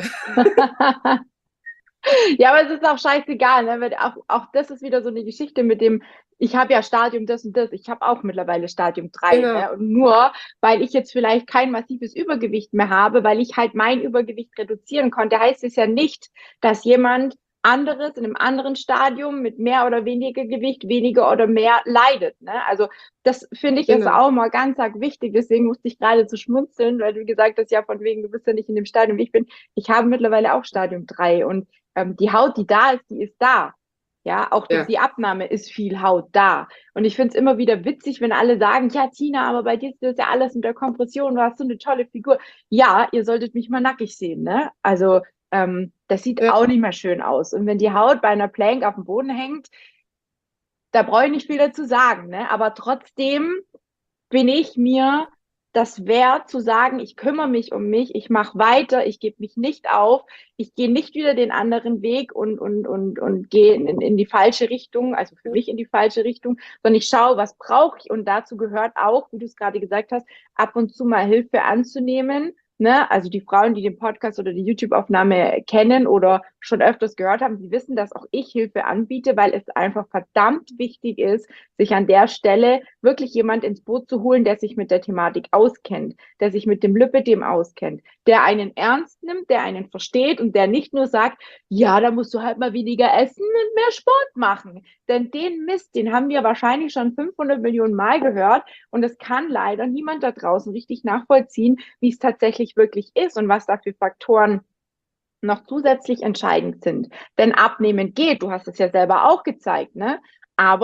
[SPEAKER 1] Ja, aber es ist auch scheißegal, ne? Weil auch, auch das ist wieder so eine Geschichte mit dem, ich habe ja Stadium das und das, ich habe auch mittlerweile Stadium drei,
[SPEAKER 2] Genau,
[SPEAKER 1] ne? Und nur weil ich jetzt vielleicht kein massives Übergewicht mehr habe, weil ich halt mein Übergewicht reduzieren konnte, heißt es ja nicht, dass jemand anderes in einem anderen Stadium mit mehr oder weniger Gewicht weniger oder mehr leidet, ne? Also das finde ich ist
[SPEAKER 2] genau.
[SPEAKER 1] auch mal ganz arg wichtig, deswegen musste ich gerade zu schmunzeln, weil du gesagt hast, ja, von wegen, du bist ja nicht in dem Stadium, wie ich bin. Ich habe mittlerweile auch Stadium drei und ähm, die Haut, die da ist, die ist da. Ja, auch durch
[SPEAKER 2] Ja,
[SPEAKER 1] die Abnahme ist viel Haut da. Und ich finde es immer wieder witzig, wenn alle sagen, ja, Tina, aber bei dir ist das ja alles unter Kompression, du hast so eine tolle Figur. Ja, ihr solltet mich mal nackig sehen, ne? Also, ähm, das sieht
[SPEAKER 2] ja,
[SPEAKER 1] auch nicht mehr schön aus. Und wenn die Haut bei einer Plank auf dem Boden hängt, da brauche ich nicht viel dazu sagen, ne? Aber trotzdem bin ich mir das wert zu sagen, ich kümmere mich um mich, ich mache weiter, ich gebe mich nicht auf, ich gehe nicht wieder den anderen Weg und, und, und, und gehe in, in die falsche Richtung, also für mich in die falsche Richtung, sondern ich schaue, was brauche ich und dazu gehört auch, wie du es gerade gesagt hast, ab und zu mal Hilfe anzunehmen. Ne? Also die Frauen, die den Podcast oder die YouTube-Aufnahme kennen oder schon öfters gehört haben, die wissen, dass auch ich Hilfe anbiete, weil es einfach verdammt wichtig ist, sich an der Stelle wirklich jemand ins Boot zu holen, der sich mit der Thematik auskennt, der sich mit dem Lipödem auskennt, der einen ernst nimmt, der einen versteht und der nicht nur sagt, ja, da musst du halt mal weniger essen und mehr Sport machen. Denn den Mist, den haben wir wahrscheinlich schon fünfhundert Millionen Mal gehört und es kann leider niemand da draußen richtig nachvollziehen, wie es tatsächlich wirklich ist und was da für Faktoren noch zusätzlich entscheidend sind. Denn abnehmen geht, du hast es ja selber auch gezeigt, ne? Aber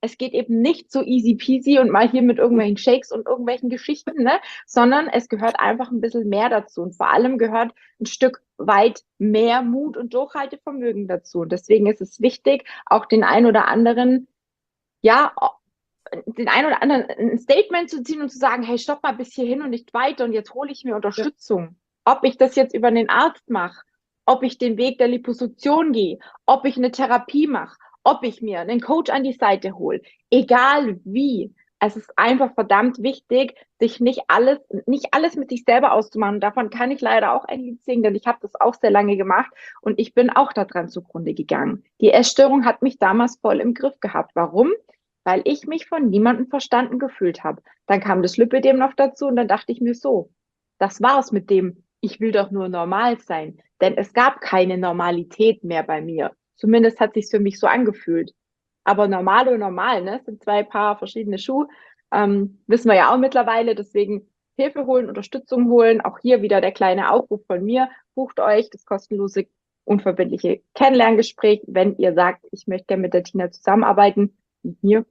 [SPEAKER 1] es geht eben nicht so easy peasy und mal hier mit irgendwelchen Shakes und irgendwelchen Geschichten, ne? Sondern es gehört einfach ein bisschen mehr dazu. Und vor allem gehört ein Stück weit mehr Mut und Durchhaltevermögen dazu. Und deswegen ist es wichtig, auch den ein oder anderen, ja, den ein oder anderen ein Statement zu ziehen und zu sagen, hey, stopp mal bis hierhin und nicht weiter und jetzt hole ich mir
[SPEAKER 2] Ja.
[SPEAKER 1] Unterstützung. Ob ich das jetzt über einen Arzt mache, ob ich den Weg der Liposuktion gehe, ob ich eine Therapie mache, ob ich mir einen Coach an die Seite hole, egal wie. Es ist einfach verdammt wichtig, sich nicht alles, nicht alles mit sich selber auszumachen. Und davon kann ich leider auch ein Lied singen, denn ich habe das auch sehr lange gemacht und ich bin auch daran zugrunde gegangen. Die Essstörung hat mich damals voll im Griff gehabt. Warum? Weil ich mich von niemandem verstanden gefühlt habe. Dann kam das Lipödem noch dazu und dann dachte ich mir so, das war's mit dem, ich will doch nur normal sein. Denn es gab keine Normalität mehr bei mir. Zumindest hat sich's für mich so angefühlt. Aber normal und normal, ne, sind zwei Paar verschiedene Schuhe. Ähm, wissen wir ja auch mittlerweile. Deswegen Hilfe holen, Unterstützung holen. Auch hier wieder der kleine Aufruf von mir. Bucht euch das kostenlose, unverbindliche Kennenlerngespräch, wenn ihr sagt, ich möchte gerne mit der Tina zusammenarbeiten. Mit mir.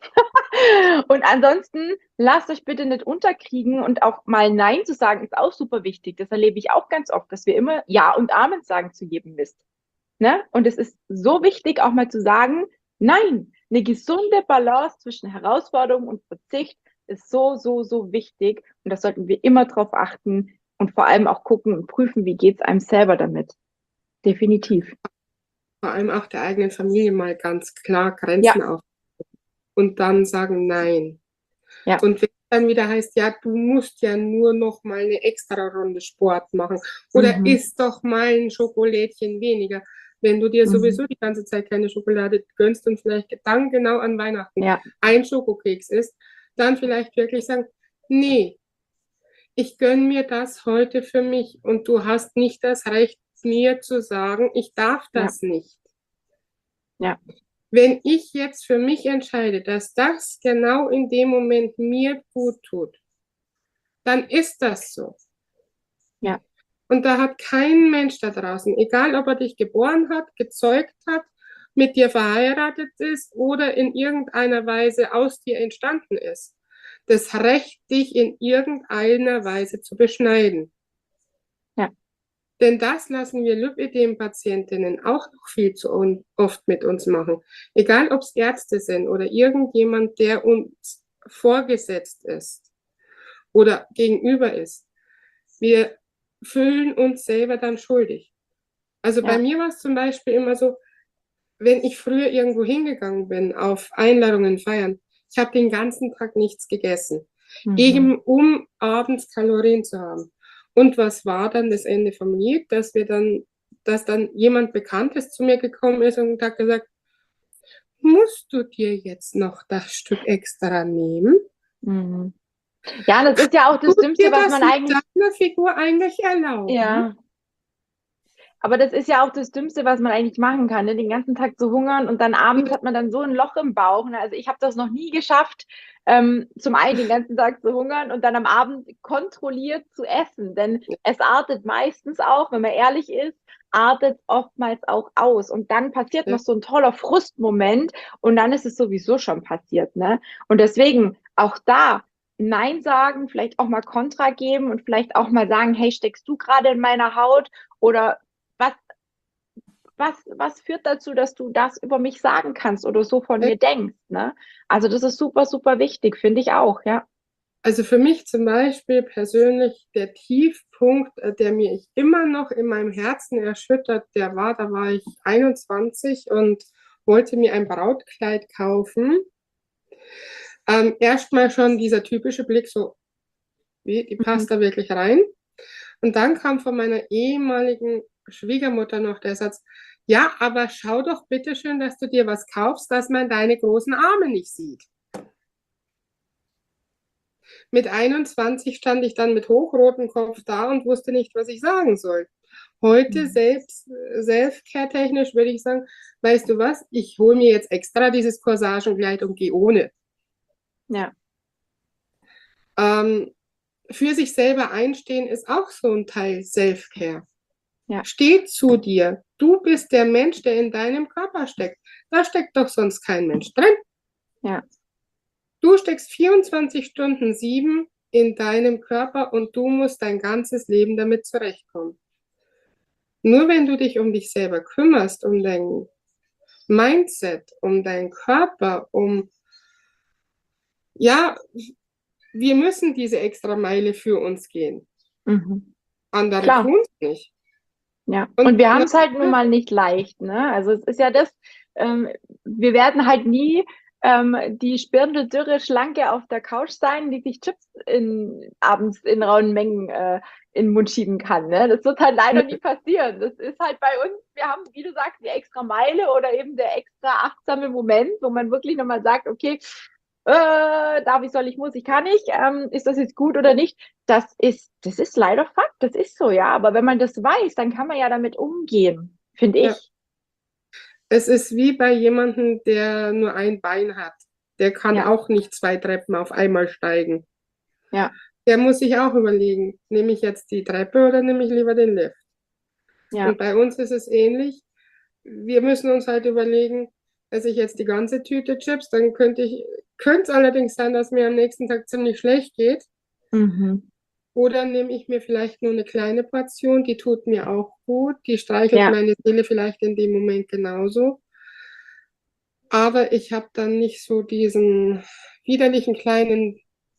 [SPEAKER 1] Und ansonsten lasst euch bitte nicht unterkriegen und auch mal Nein zu sagen ist auch super wichtig. Das erlebe ich auch ganz oft, dass wir immer Ja und Amen sagen zu jedem Mist. Ne? Und es ist so wichtig, auch mal zu sagen, nein, eine gesunde Balance zwischen Herausforderung und Verzicht ist so, so, so wichtig. Und das sollten wir immer drauf achten und vor allem auch gucken und prüfen, wie geht's einem selber damit. Definitiv.
[SPEAKER 2] Vor allem auch der eigenen Familie mal ganz klar
[SPEAKER 1] Ja,
[SPEAKER 2] Grenzen auf und dann sagen Nein.
[SPEAKER 1] ja.
[SPEAKER 2] Und wenn es dann wieder heißt, ja, du musst ja nur noch mal eine extra Runde Sport machen oder
[SPEAKER 1] Mhm.
[SPEAKER 2] isst doch mal ein Schokolädchen weniger, wenn du dir
[SPEAKER 1] Mhm.
[SPEAKER 2] sowieso die ganze Zeit keine Schokolade gönnst und vielleicht dann genau an Weihnachten
[SPEAKER 1] Ja,
[SPEAKER 2] ein Schokokeks isst, dann vielleicht wirklich sagen, nee, ich gönne mir das heute für mich und du hast nicht das Recht, mir zu sagen, ich darf
[SPEAKER 1] ja,
[SPEAKER 2] das nicht.
[SPEAKER 1] ja,
[SPEAKER 2] Wenn ich jetzt für mich entscheide, dass das genau in dem Moment mir gut tut, dann ist das so.
[SPEAKER 1] ja,
[SPEAKER 2] Und da hat kein Mensch da draußen, egal ob er dich geboren hat, gezeugt hat, mit dir verheiratet ist oder in irgendeiner Weise aus dir entstanden ist, das Recht, dich in irgendeiner Weise zu beschneiden.
[SPEAKER 1] ja,
[SPEAKER 2] Denn das lassen wir Lipödem-Patientinnen auch noch viel zu oft mit uns machen. Egal, ob es Ärzte sind oder irgendjemand, der uns vorgesetzt ist oder gegenüber ist. Wir fühlen uns selber dann schuldig. Also bei
[SPEAKER 1] ja.
[SPEAKER 2] mir war es zum Beispiel immer so, wenn ich früher irgendwo hingegangen bin, auf Einladungen, Feiern, ich habe den ganzen Tag nichts gegessen,
[SPEAKER 1] Mhm.
[SPEAKER 2] eben um abends Kalorien zu haben. Und was war dann das Ende vom Lied, dass wir dann, dass dann jemand Bekanntes zu mir gekommen ist und hat gesagt, musst du dir jetzt noch das Stück extra nehmen?
[SPEAKER 1] Mhm. Ja, das ist ja auch das
[SPEAKER 2] Tut
[SPEAKER 1] Dümmste,
[SPEAKER 2] dir
[SPEAKER 1] was
[SPEAKER 2] das
[SPEAKER 1] man
[SPEAKER 2] mit
[SPEAKER 1] eigentlich,
[SPEAKER 2] deiner Figur eigentlich erlauben?
[SPEAKER 1] ja, aber das ist ja auch das Dümmste, was man eigentlich machen kann, ne? Den ganzen Tag zu hungern und dann abends hat man dann so ein Loch im Bauch. Ne? Also ich habe das noch nie geschafft, ähm, zum einen den ganzen Tag zu hungern und dann am Abend kontrolliert zu essen. Denn es artet meistens auch, wenn man ehrlich ist, artet oftmals auch aus. Und dann passiert noch
[SPEAKER 2] Ja,
[SPEAKER 1] so ein toller Frustmoment und dann ist es sowieso schon passiert. Ne? Und deswegen auch da. Nein sagen, vielleicht auch mal Kontra geben und vielleicht auch mal sagen, hey, steckst du gerade in meiner Haut oder was, was, was führt dazu, dass du das über mich sagen kannst oder so von
[SPEAKER 2] ja.
[SPEAKER 1] mir denkst, ne? Also das ist super, super wichtig, finde ich auch, ja.
[SPEAKER 2] Also für mich zum Beispiel persönlich der Tiefpunkt, äh, der mir ich immer noch in meinem Herzen erschüttert, der war, da war ich einundzwanzig und wollte mir ein Brautkleid kaufen. Ähm, erstmal schon dieser typische Blick, so, wie, die
[SPEAKER 1] Mhm.
[SPEAKER 2] passt da wirklich rein? Und dann kam von meiner ehemaligen Schwiegermutter noch der Satz, ja, aber schau doch bitte schön, dass du dir was kaufst, dass man deine großen Arme nicht sieht. Mit einundzwanzig stand ich dann mit hochrotem Kopf da und wusste nicht, was ich sagen soll. Heute
[SPEAKER 1] Mhm.
[SPEAKER 2] selbst, self-care-technisch würde ich sagen, weißt du was, ich hole mir jetzt extra dieses Corsagenkleid und gehe ohne.
[SPEAKER 1] Ja,
[SPEAKER 2] Ähm, für sich selber einstehen ist auch so ein Teil Self-Care.
[SPEAKER 1] ja,
[SPEAKER 2] Steh zu dir. Du bist der Mensch, der in deinem Körper steckt. Da steckt doch sonst kein Mensch drin.
[SPEAKER 1] ja.
[SPEAKER 2] Du steckst vierundzwanzig Stunden sieben in deinem Körper und du musst dein ganzes Leben damit zurechtkommen. Nur wenn du dich um dich selber kümmerst, um dein Mindset, um deinen Körper, um, ja, wir müssen diese extra Meile für uns gehen.
[SPEAKER 1] Mhm.
[SPEAKER 2] Andere
[SPEAKER 1] Klar.
[SPEAKER 2] tun es nicht.
[SPEAKER 1] Ja,
[SPEAKER 2] Und
[SPEAKER 1] und wir haben es halt nun mal nicht leicht, ne? Also es ist ja das, ähm, wir werden halt nie ähm, die spirdeldürre Schlanke auf der Couch sein, die sich Chips in, abends in rauen Mengen äh, in den Mund schieben kann, ne? Das wird halt leider nie passieren. Das ist halt bei uns, wir haben, wie du sagst, die extra Meile oder eben der extra achtsame Moment, wo man wirklich nochmal sagt, okay, äh, darf ich, soll ich, muss ich, kann ich, ähm, ist das jetzt gut oder nicht? Das ist, das ist leider Fakt, das ist so, ja. Aber wenn man das weiß, dann kann man ja damit umgehen, finde
[SPEAKER 2] ja,
[SPEAKER 1] ich.
[SPEAKER 2] es ist wie bei jemandem, der nur ein Bein hat. Der kann
[SPEAKER 1] Ja,
[SPEAKER 2] auch nicht zwei Treppen auf einmal steigen.
[SPEAKER 1] ja,
[SPEAKER 2] Der muss sich auch überlegen, nehme ich jetzt die Treppe oder nehme ich lieber den Lift?
[SPEAKER 1] ja.
[SPEAKER 2] Und bei uns ist es ähnlich. Wir müssen uns halt überlegen, esse ich jetzt die ganze Tüte Chips, dann könnte ich, könnte es allerdings sein, dass mir am nächsten Tag ziemlich schlecht geht.
[SPEAKER 1] Mhm.
[SPEAKER 2] Oder nehme ich mir vielleicht nur eine kleine Portion, die tut mir auch gut, die streichelt
[SPEAKER 1] Ja,
[SPEAKER 2] meine Seele vielleicht in dem Moment genauso. Aber ich habe dann nicht so diesen widerlichen kleinen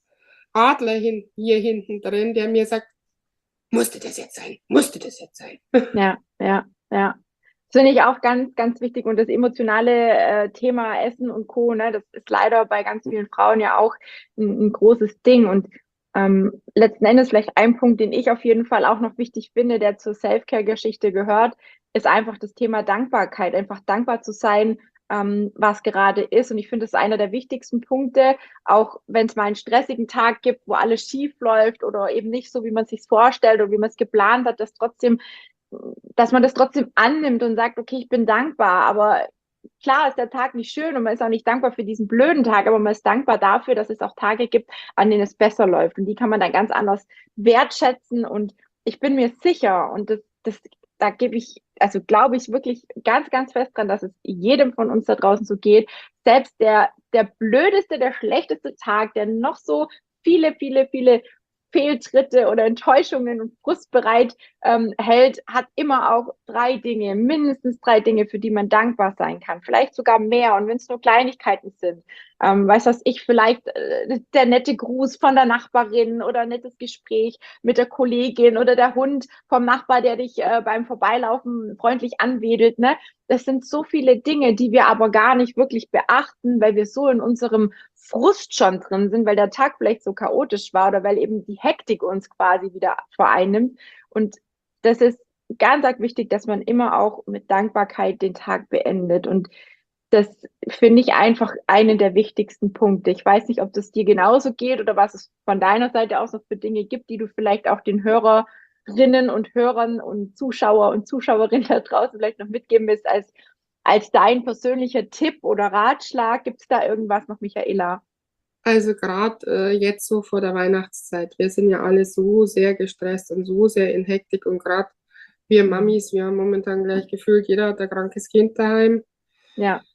[SPEAKER 2] Adler hin, hier hinten drin, der mir sagt, musste das jetzt sein? Musste das jetzt sein?
[SPEAKER 1] ja, ja, ja. Das finde ich auch ganz, ganz wichtig. Und das emotionale äh, Thema Essen und Co., ne, das ist leider bei ganz vielen Frauen ja auch ein, ein großes Ding. Und ähm, letzten Endes vielleicht ein Punkt, den ich auf jeden Fall auch noch wichtig finde, der zur Self-Care-Geschichte gehört, ist einfach das Thema Dankbarkeit. Einfach dankbar zu sein, ähm, was gerade ist. Und ich finde, das ist einer der wichtigsten Punkte, auch wenn es mal einen stressigen Tag gibt, wo alles schief läuft oder eben nicht so, wie man es sich vorstellt oder wie man es geplant hat, dass trotzdem dass man das trotzdem annimmt und sagt, okay, ich bin dankbar, aber klar ist der Tag nicht schön und man ist auch nicht dankbar für diesen blöden Tag, aber man ist dankbar dafür, dass es auch Tage gibt, an denen es besser läuft und die kann man dann ganz anders wertschätzen und ich bin mir sicher und das, das da gebe ich, also glaube ich wirklich ganz, ganz fest dran, dass es jedem von uns da draußen so geht. Selbst der, der blödeste, der schlechteste Tag, der noch so viele, viele, viele Fehltritte oder Enttäuschungen und Frust bereit ähm, hält, hat immer auch drei Dinge, mindestens drei Dinge, für die man dankbar sein kann. Vielleicht sogar mehr. Und wenn es nur Kleinigkeiten sind, ähm, weiß was ich, vielleicht äh, der nette Gruß von der Nachbarin oder ein nettes Gespräch mit der Kollegin oder der Hund vom Nachbar, der dich äh, beim Vorbeilaufen freundlich anwedelt. Ne? Das sind so viele Dinge, die wir aber gar nicht wirklich beachten, weil wir so in unserem Frust schon drin sind, weil der Tag vielleicht so chaotisch war oder weil eben die Hektik uns quasi wieder vereinnimmt. Und das ist ganz arg wichtig, dass man immer auch mit Dankbarkeit den Tag beendet. Und das finde ich einfach einen der wichtigsten Punkte. Ich weiß nicht, ob das dir genauso geht oder was es von deiner Seite aus noch für Dinge gibt, die du vielleicht auch den Hörerinnen und Hörern und Zuschauer und Zuschauerinnen da draußen vielleicht noch mitgeben willst als, als dein persönlicher Tipp oder Ratschlag. Gibt es da irgendwas noch, Michaela?
[SPEAKER 2] Also gerade äh, jetzt so vor der Weihnachtszeit, wir sind ja alle so sehr gestresst und so sehr in Hektik und gerade wir
[SPEAKER 1] Mhm.
[SPEAKER 2] Mamis, wir haben momentan gleich gefühlt, jeder hat ein krankes Kind daheim.
[SPEAKER 1] Ja.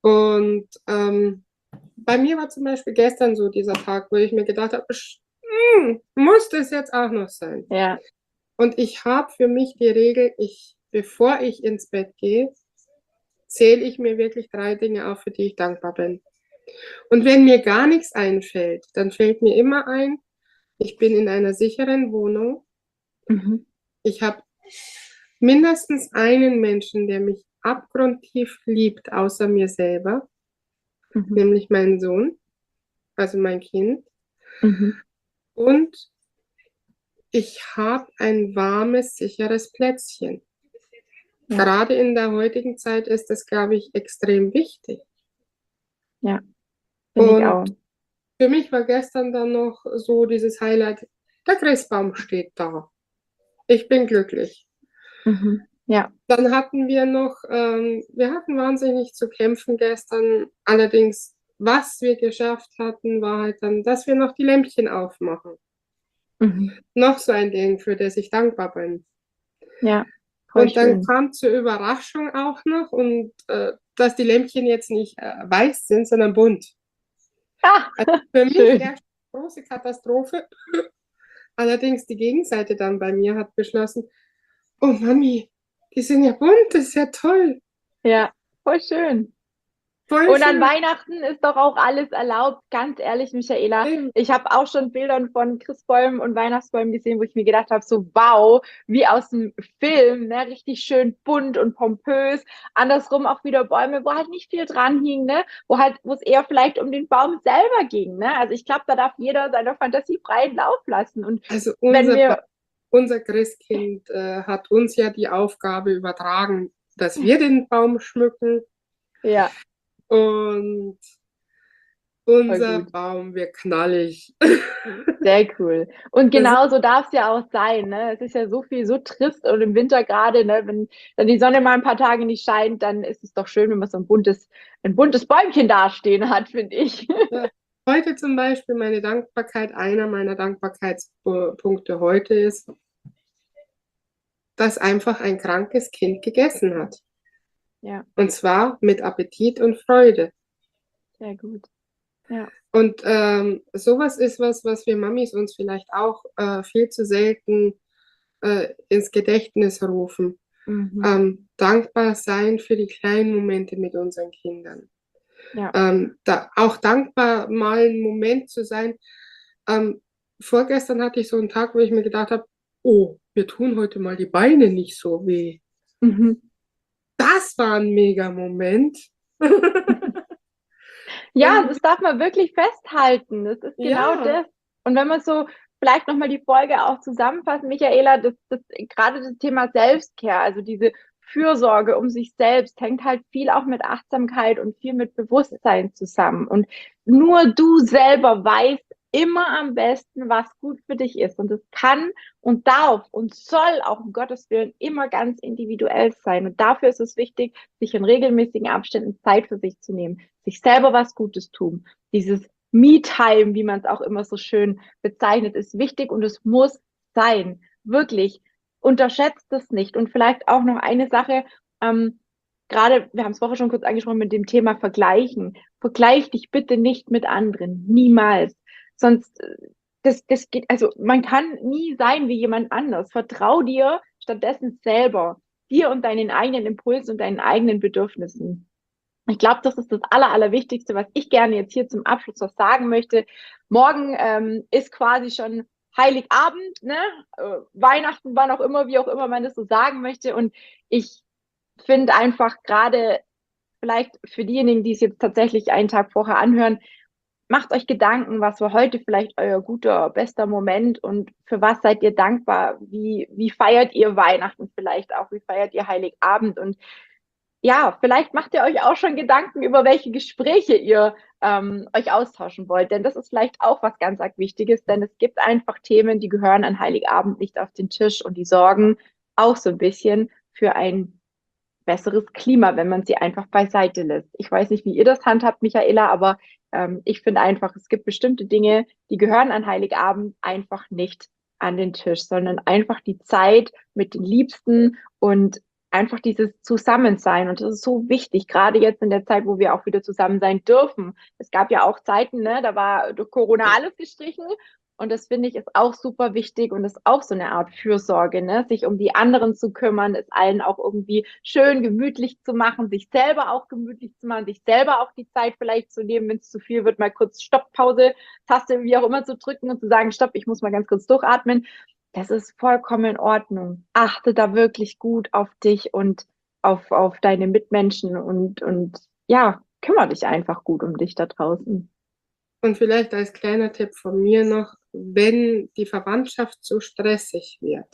[SPEAKER 2] Und ähm, bei mir war zum Beispiel gestern so dieser Tag, wo ich mir gedacht habe, hm, muss das jetzt auch noch sein?
[SPEAKER 1] Ja.
[SPEAKER 2] Und ich habe für mich die Regel, ich, bevor ich ins Bett gehe, zähle ich mir wirklich drei Dinge auf, für die ich dankbar bin. Und wenn mir gar nichts einfällt, dann fällt mir immer ein, ich bin in einer sicheren Wohnung.
[SPEAKER 1] Mhm.
[SPEAKER 2] Ich habe mindestens einen Menschen, der mich abgrundtief liebt, außer mir selber,
[SPEAKER 1] Mhm.
[SPEAKER 2] nämlich meinen Sohn, also mein Kind.
[SPEAKER 1] Mhm.
[SPEAKER 2] Und ich habe ein warmes, sicheres Plätzchen.
[SPEAKER 1] Ja.
[SPEAKER 2] Gerade in der heutigen Zeit ist das, glaube ich, extrem wichtig.
[SPEAKER 1] Ja. Finde ich
[SPEAKER 2] Und
[SPEAKER 1] auch.
[SPEAKER 2] für mich war gestern dann noch so dieses Highlight, der Christbaum steht da. Ich bin glücklich.
[SPEAKER 1] Mhm. Ja.
[SPEAKER 2] Dann hatten wir noch, ähm, wir hatten wahnsinnig zu kämpfen gestern. Allerdings, was wir geschafft hatten, war halt dann, dass wir noch die Lämpchen aufmachen.
[SPEAKER 1] Mhm.
[SPEAKER 2] Noch so ein Ding, für das ich dankbar bin.
[SPEAKER 1] Ja. Voll
[SPEAKER 2] Und dann
[SPEAKER 1] schön.
[SPEAKER 2] kam zur Überraschung auch noch, und äh, dass die Lämpchen jetzt nicht äh, weiß sind, sondern bunt.
[SPEAKER 1] Ah,
[SPEAKER 2] Also für mich
[SPEAKER 1] schön.
[SPEAKER 2] erst eine große Katastrophe. Allerdings die Gegenseite dann bei mir hat beschlossen, oh Mami, die sind ja bunt, das ist ja toll.
[SPEAKER 1] Ja, voll schön.
[SPEAKER 2] Voll
[SPEAKER 1] Und an
[SPEAKER 2] schön.
[SPEAKER 1] Weihnachten ist doch auch alles erlaubt. Ganz ehrlich, Michaela,
[SPEAKER 2] Eben.
[SPEAKER 1] ich habe auch schon Bildern von Christbäumen und Weihnachtsbäumen gesehen, wo ich mir gedacht habe, so wow, wie aus dem Film, ne? Richtig schön bunt und pompös. Andersrum auch wieder Bäume, wo halt nicht viel dran hing, ne? Wo halt, wo es eher vielleicht um den Baum selber ging, ne? Also ich glaube, da darf jeder seiner Fantasie freien Lauf lassen. Und
[SPEAKER 2] Also
[SPEAKER 1] wenn
[SPEAKER 2] unser, Ba-
[SPEAKER 1] wir,
[SPEAKER 2] unser Christkind äh, hat uns ja die Aufgabe übertragen, dass wir den Baum schmücken.
[SPEAKER 1] ja,
[SPEAKER 2] Und
[SPEAKER 1] voll
[SPEAKER 2] unser
[SPEAKER 1] gut.
[SPEAKER 2] Baum wird knallig.
[SPEAKER 1] Sehr cool. Und
[SPEAKER 2] Das ist,
[SPEAKER 1] genau so darf es ja auch sein, ne? Es ist ja so viel, so trist und im Winter gerade, ne? Wenn dann die Sonne mal ein paar Tage nicht scheint, dann ist es doch schön, wenn man so ein buntes, ein buntes Bäumchen dastehen hat, finde ich.
[SPEAKER 2] ja, heute zum Beispiel meine Dankbarkeit, einer meiner Dankbarkeitspunkte heute ist, dass einfach ein krankes Kind gegessen hat.
[SPEAKER 1] Ja,
[SPEAKER 2] Und zwar mit Appetit und Freude.
[SPEAKER 1] sehr gut. Ja.
[SPEAKER 2] Und ähm, sowas ist was, was wir Mamis uns vielleicht auch äh, viel zu selten äh, ins Gedächtnis rufen.
[SPEAKER 1] Mhm.
[SPEAKER 2] Ähm, dankbar sein für die kleinen Momente mit unseren Kindern.
[SPEAKER 1] Ja.
[SPEAKER 2] Ähm, da, auch dankbar, mal einen Moment zu sein. Ähm, Vorgestern hatte ich so einen Tag, wo ich mir gedacht habe, oh, wir tun heute mal die Beine nicht so weh.
[SPEAKER 1] Mhm.
[SPEAKER 2] Das war ein Mega-Moment.
[SPEAKER 1] Ja,
[SPEAKER 2] Wenn du,
[SPEAKER 1] das darf man wirklich festhalten. Das ist genau
[SPEAKER 2] ja,
[SPEAKER 1] das. Und wenn man so vielleicht nochmal die Folge auch zusammenfassen, Michaela, das, das, gerade das Thema Selbstcare, also diese Fürsorge um sich selbst, hängt halt viel auch mit Achtsamkeit und viel mit Bewusstsein zusammen. Und nur du selber weißt immer am besten, was gut für dich ist. Und es kann und darf und soll auch um Gottes Willen immer ganz individuell sein. Und dafür ist es wichtig, sich in regelmäßigen Abständen Zeit für sich zu nehmen, sich selber was Gutes tun. Dieses Me-Time, wie man es auch immer so schön bezeichnet, ist wichtig und es muss sein. Wirklich. Unterschätzt es nicht. Und vielleicht auch noch eine Sache, ähm, gerade, wir haben es vorher schon kurz angesprochen mit dem Thema Vergleichen. Vergleich dich bitte nicht mit anderen. Niemals. Sonst, äh, das, das geht, also man kann nie sein wie jemand anders. Vertrau dir stattdessen selber, dir und deinen eigenen Impulsen und deinen eigenen Bedürfnissen. Ich glaube, das ist das Aller, Allerwichtigste, was ich gerne jetzt hier zum Abschluss noch sagen möchte. Morgen ähm, ist quasi schon Heiligabend, ne? Äh, Weihnachten, wann auch immer, wie auch immer man das so sagen möchte. Und ich finde einfach gerade vielleicht für diejenigen, die es jetzt tatsächlich einen Tag vorher anhören, macht euch Gedanken, was war heute vielleicht euer guter, bester Moment und für was seid ihr dankbar? Wie, wie feiert ihr Weihnachten vielleicht auch? Wie feiert ihr Heiligabend? Und ja, vielleicht macht ihr euch auch schon Gedanken, über welche Gespräche ihr ähm, euch austauschen wollt. Denn das ist vielleicht auch was ganz arg Wichtiges, denn es gibt einfach Themen, die gehören an Heiligabend nicht auf den Tisch und die sorgen auch so ein bisschen für ein besseres Klima, wenn man sie einfach beiseite lässt. Ich weiß nicht, wie ihr das handhabt, Michaela, aber ähm, ich finde einfach, es gibt bestimmte Dinge, die gehören an Heiligabend einfach nicht an den Tisch, sondern einfach die Zeit mit den Liebsten und einfach dieses Zusammensein. Und das ist so wichtig, gerade jetzt in der Zeit, wo wir auch wieder zusammen sein dürfen. Es gab ja auch Zeiten, ne, da war durch Corona alles gestrichen. Und das finde ich ist auch super wichtig und ist auch so eine Art Fürsorge, ne? Sich um die anderen zu kümmern, es allen auch irgendwie schön gemütlich zu machen, sich selber auch gemütlich zu machen, sich selber auch die Zeit vielleicht zu nehmen, wenn es zu viel wird, mal kurz Stopppause, Taste, wie auch immer zu drücken und zu sagen, stopp, ich muss mal ganz kurz durchatmen. Das ist vollkommen in Ordnung. Achte da wirklich gut auf dich und auf, auf deine Mitmenschen und, und ja, kümmere dich einfach gut um dich da draußen.
[SPEAKER 2] und vielleicht als kleiner Tipp von mir noch, wenn die Verwandtschaft so stressig wird,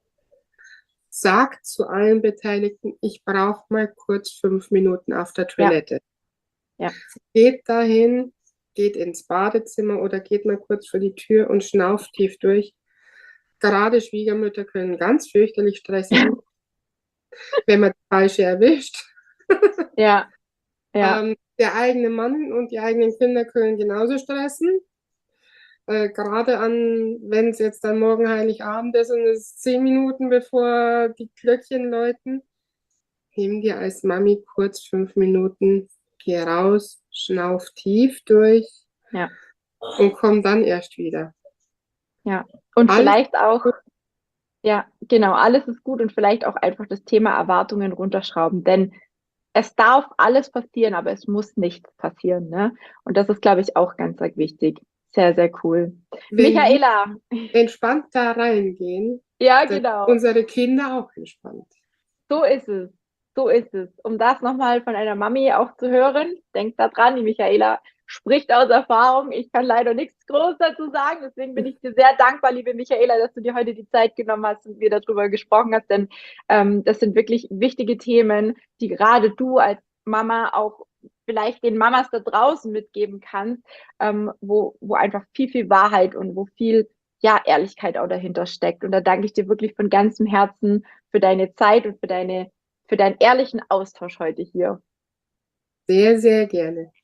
[SPEAKER 2] sagt zu allen Beteiligten, ich brauche mal kurz fünf Minuten auf der
[SPEAKER 1] Ja,
[SPEAKER 2] Toilette.
[SPEAKER 1] ja,
[SPEAKER 2] Geht dahin, geht ins Badezimmer oder geht mal kurz vor die Tür und schnauft tief durch. Gerade Schwiegermütter können ganz fürchterlich stressen, wenn man die falsche erwischt.
[SPEAKER 1] ja, ja,
[SPEAKER 2] Ähm, der eigene Mann und die eigenen Kinder können genauso stressen. Äh, gerade an, wenn es jetzt dann morgen Heiligabend ist und es ist zehn Minuten bevor die Glöckchen läuten, nimm dir als Mami kurz fünf Minuten, geh raus, schnauf tief durch,
[SPEAKER 1] Ja,
[SPEAKER 2] und komme dann erst wieder.
[SPEAKER 1] ja. Und
[SPEAKER 2] Alles
[SPEAKER 1] vielleicht auch, ja, genau, alles ist gut und vielleicht auch einfach das Thema Erwartungen runterschrauben, denn es darf alles passieren, aber es muss nichts passieren, ne? Und das ist, glaube ich, auch ganz, ganz wichtig. Sehr, sehr cool.
[SPEAKER 2] wenn wir
[SPEAKER 1] Michaela,
[SPEAKER 2] entspannt da reingehen,
[SPEAKER 1] ja,
[SPEAKER 2] sind
[SPEAKER 1] genau.
[SPEAKER 2] unsere Kinder auch entspannt.
[SPEAKER 1] So ist es. So ist es. Um das nochmal von einer Mami auch zu hören, denkt da dran, die Michaela spricht aus Erfahrung. Ich kann leider nichts Großes dazu sagen. Deswegen bin ich dir sehr dankbar, liebe Michaela, dass du dir heute die Zeit genommen hast und wir darüber gesprochen hast. Denn ähm, das sind wirklich wichtige Themen, die gerade du als Mama auch vielleicht den Mamas da draußen mitgeben kannst, ähm, wo, wo einfach viel, viel Wahrheit und wo viel, ja, Ehrlichkeit auch dahinter steckt. Und da danke ich dir wirklich von ganzem Herzen für deine Zeit und für deine, für deinen ehrlichen Austausch heute hier.
[SPEAKER 2] Sehr, sehr gerne.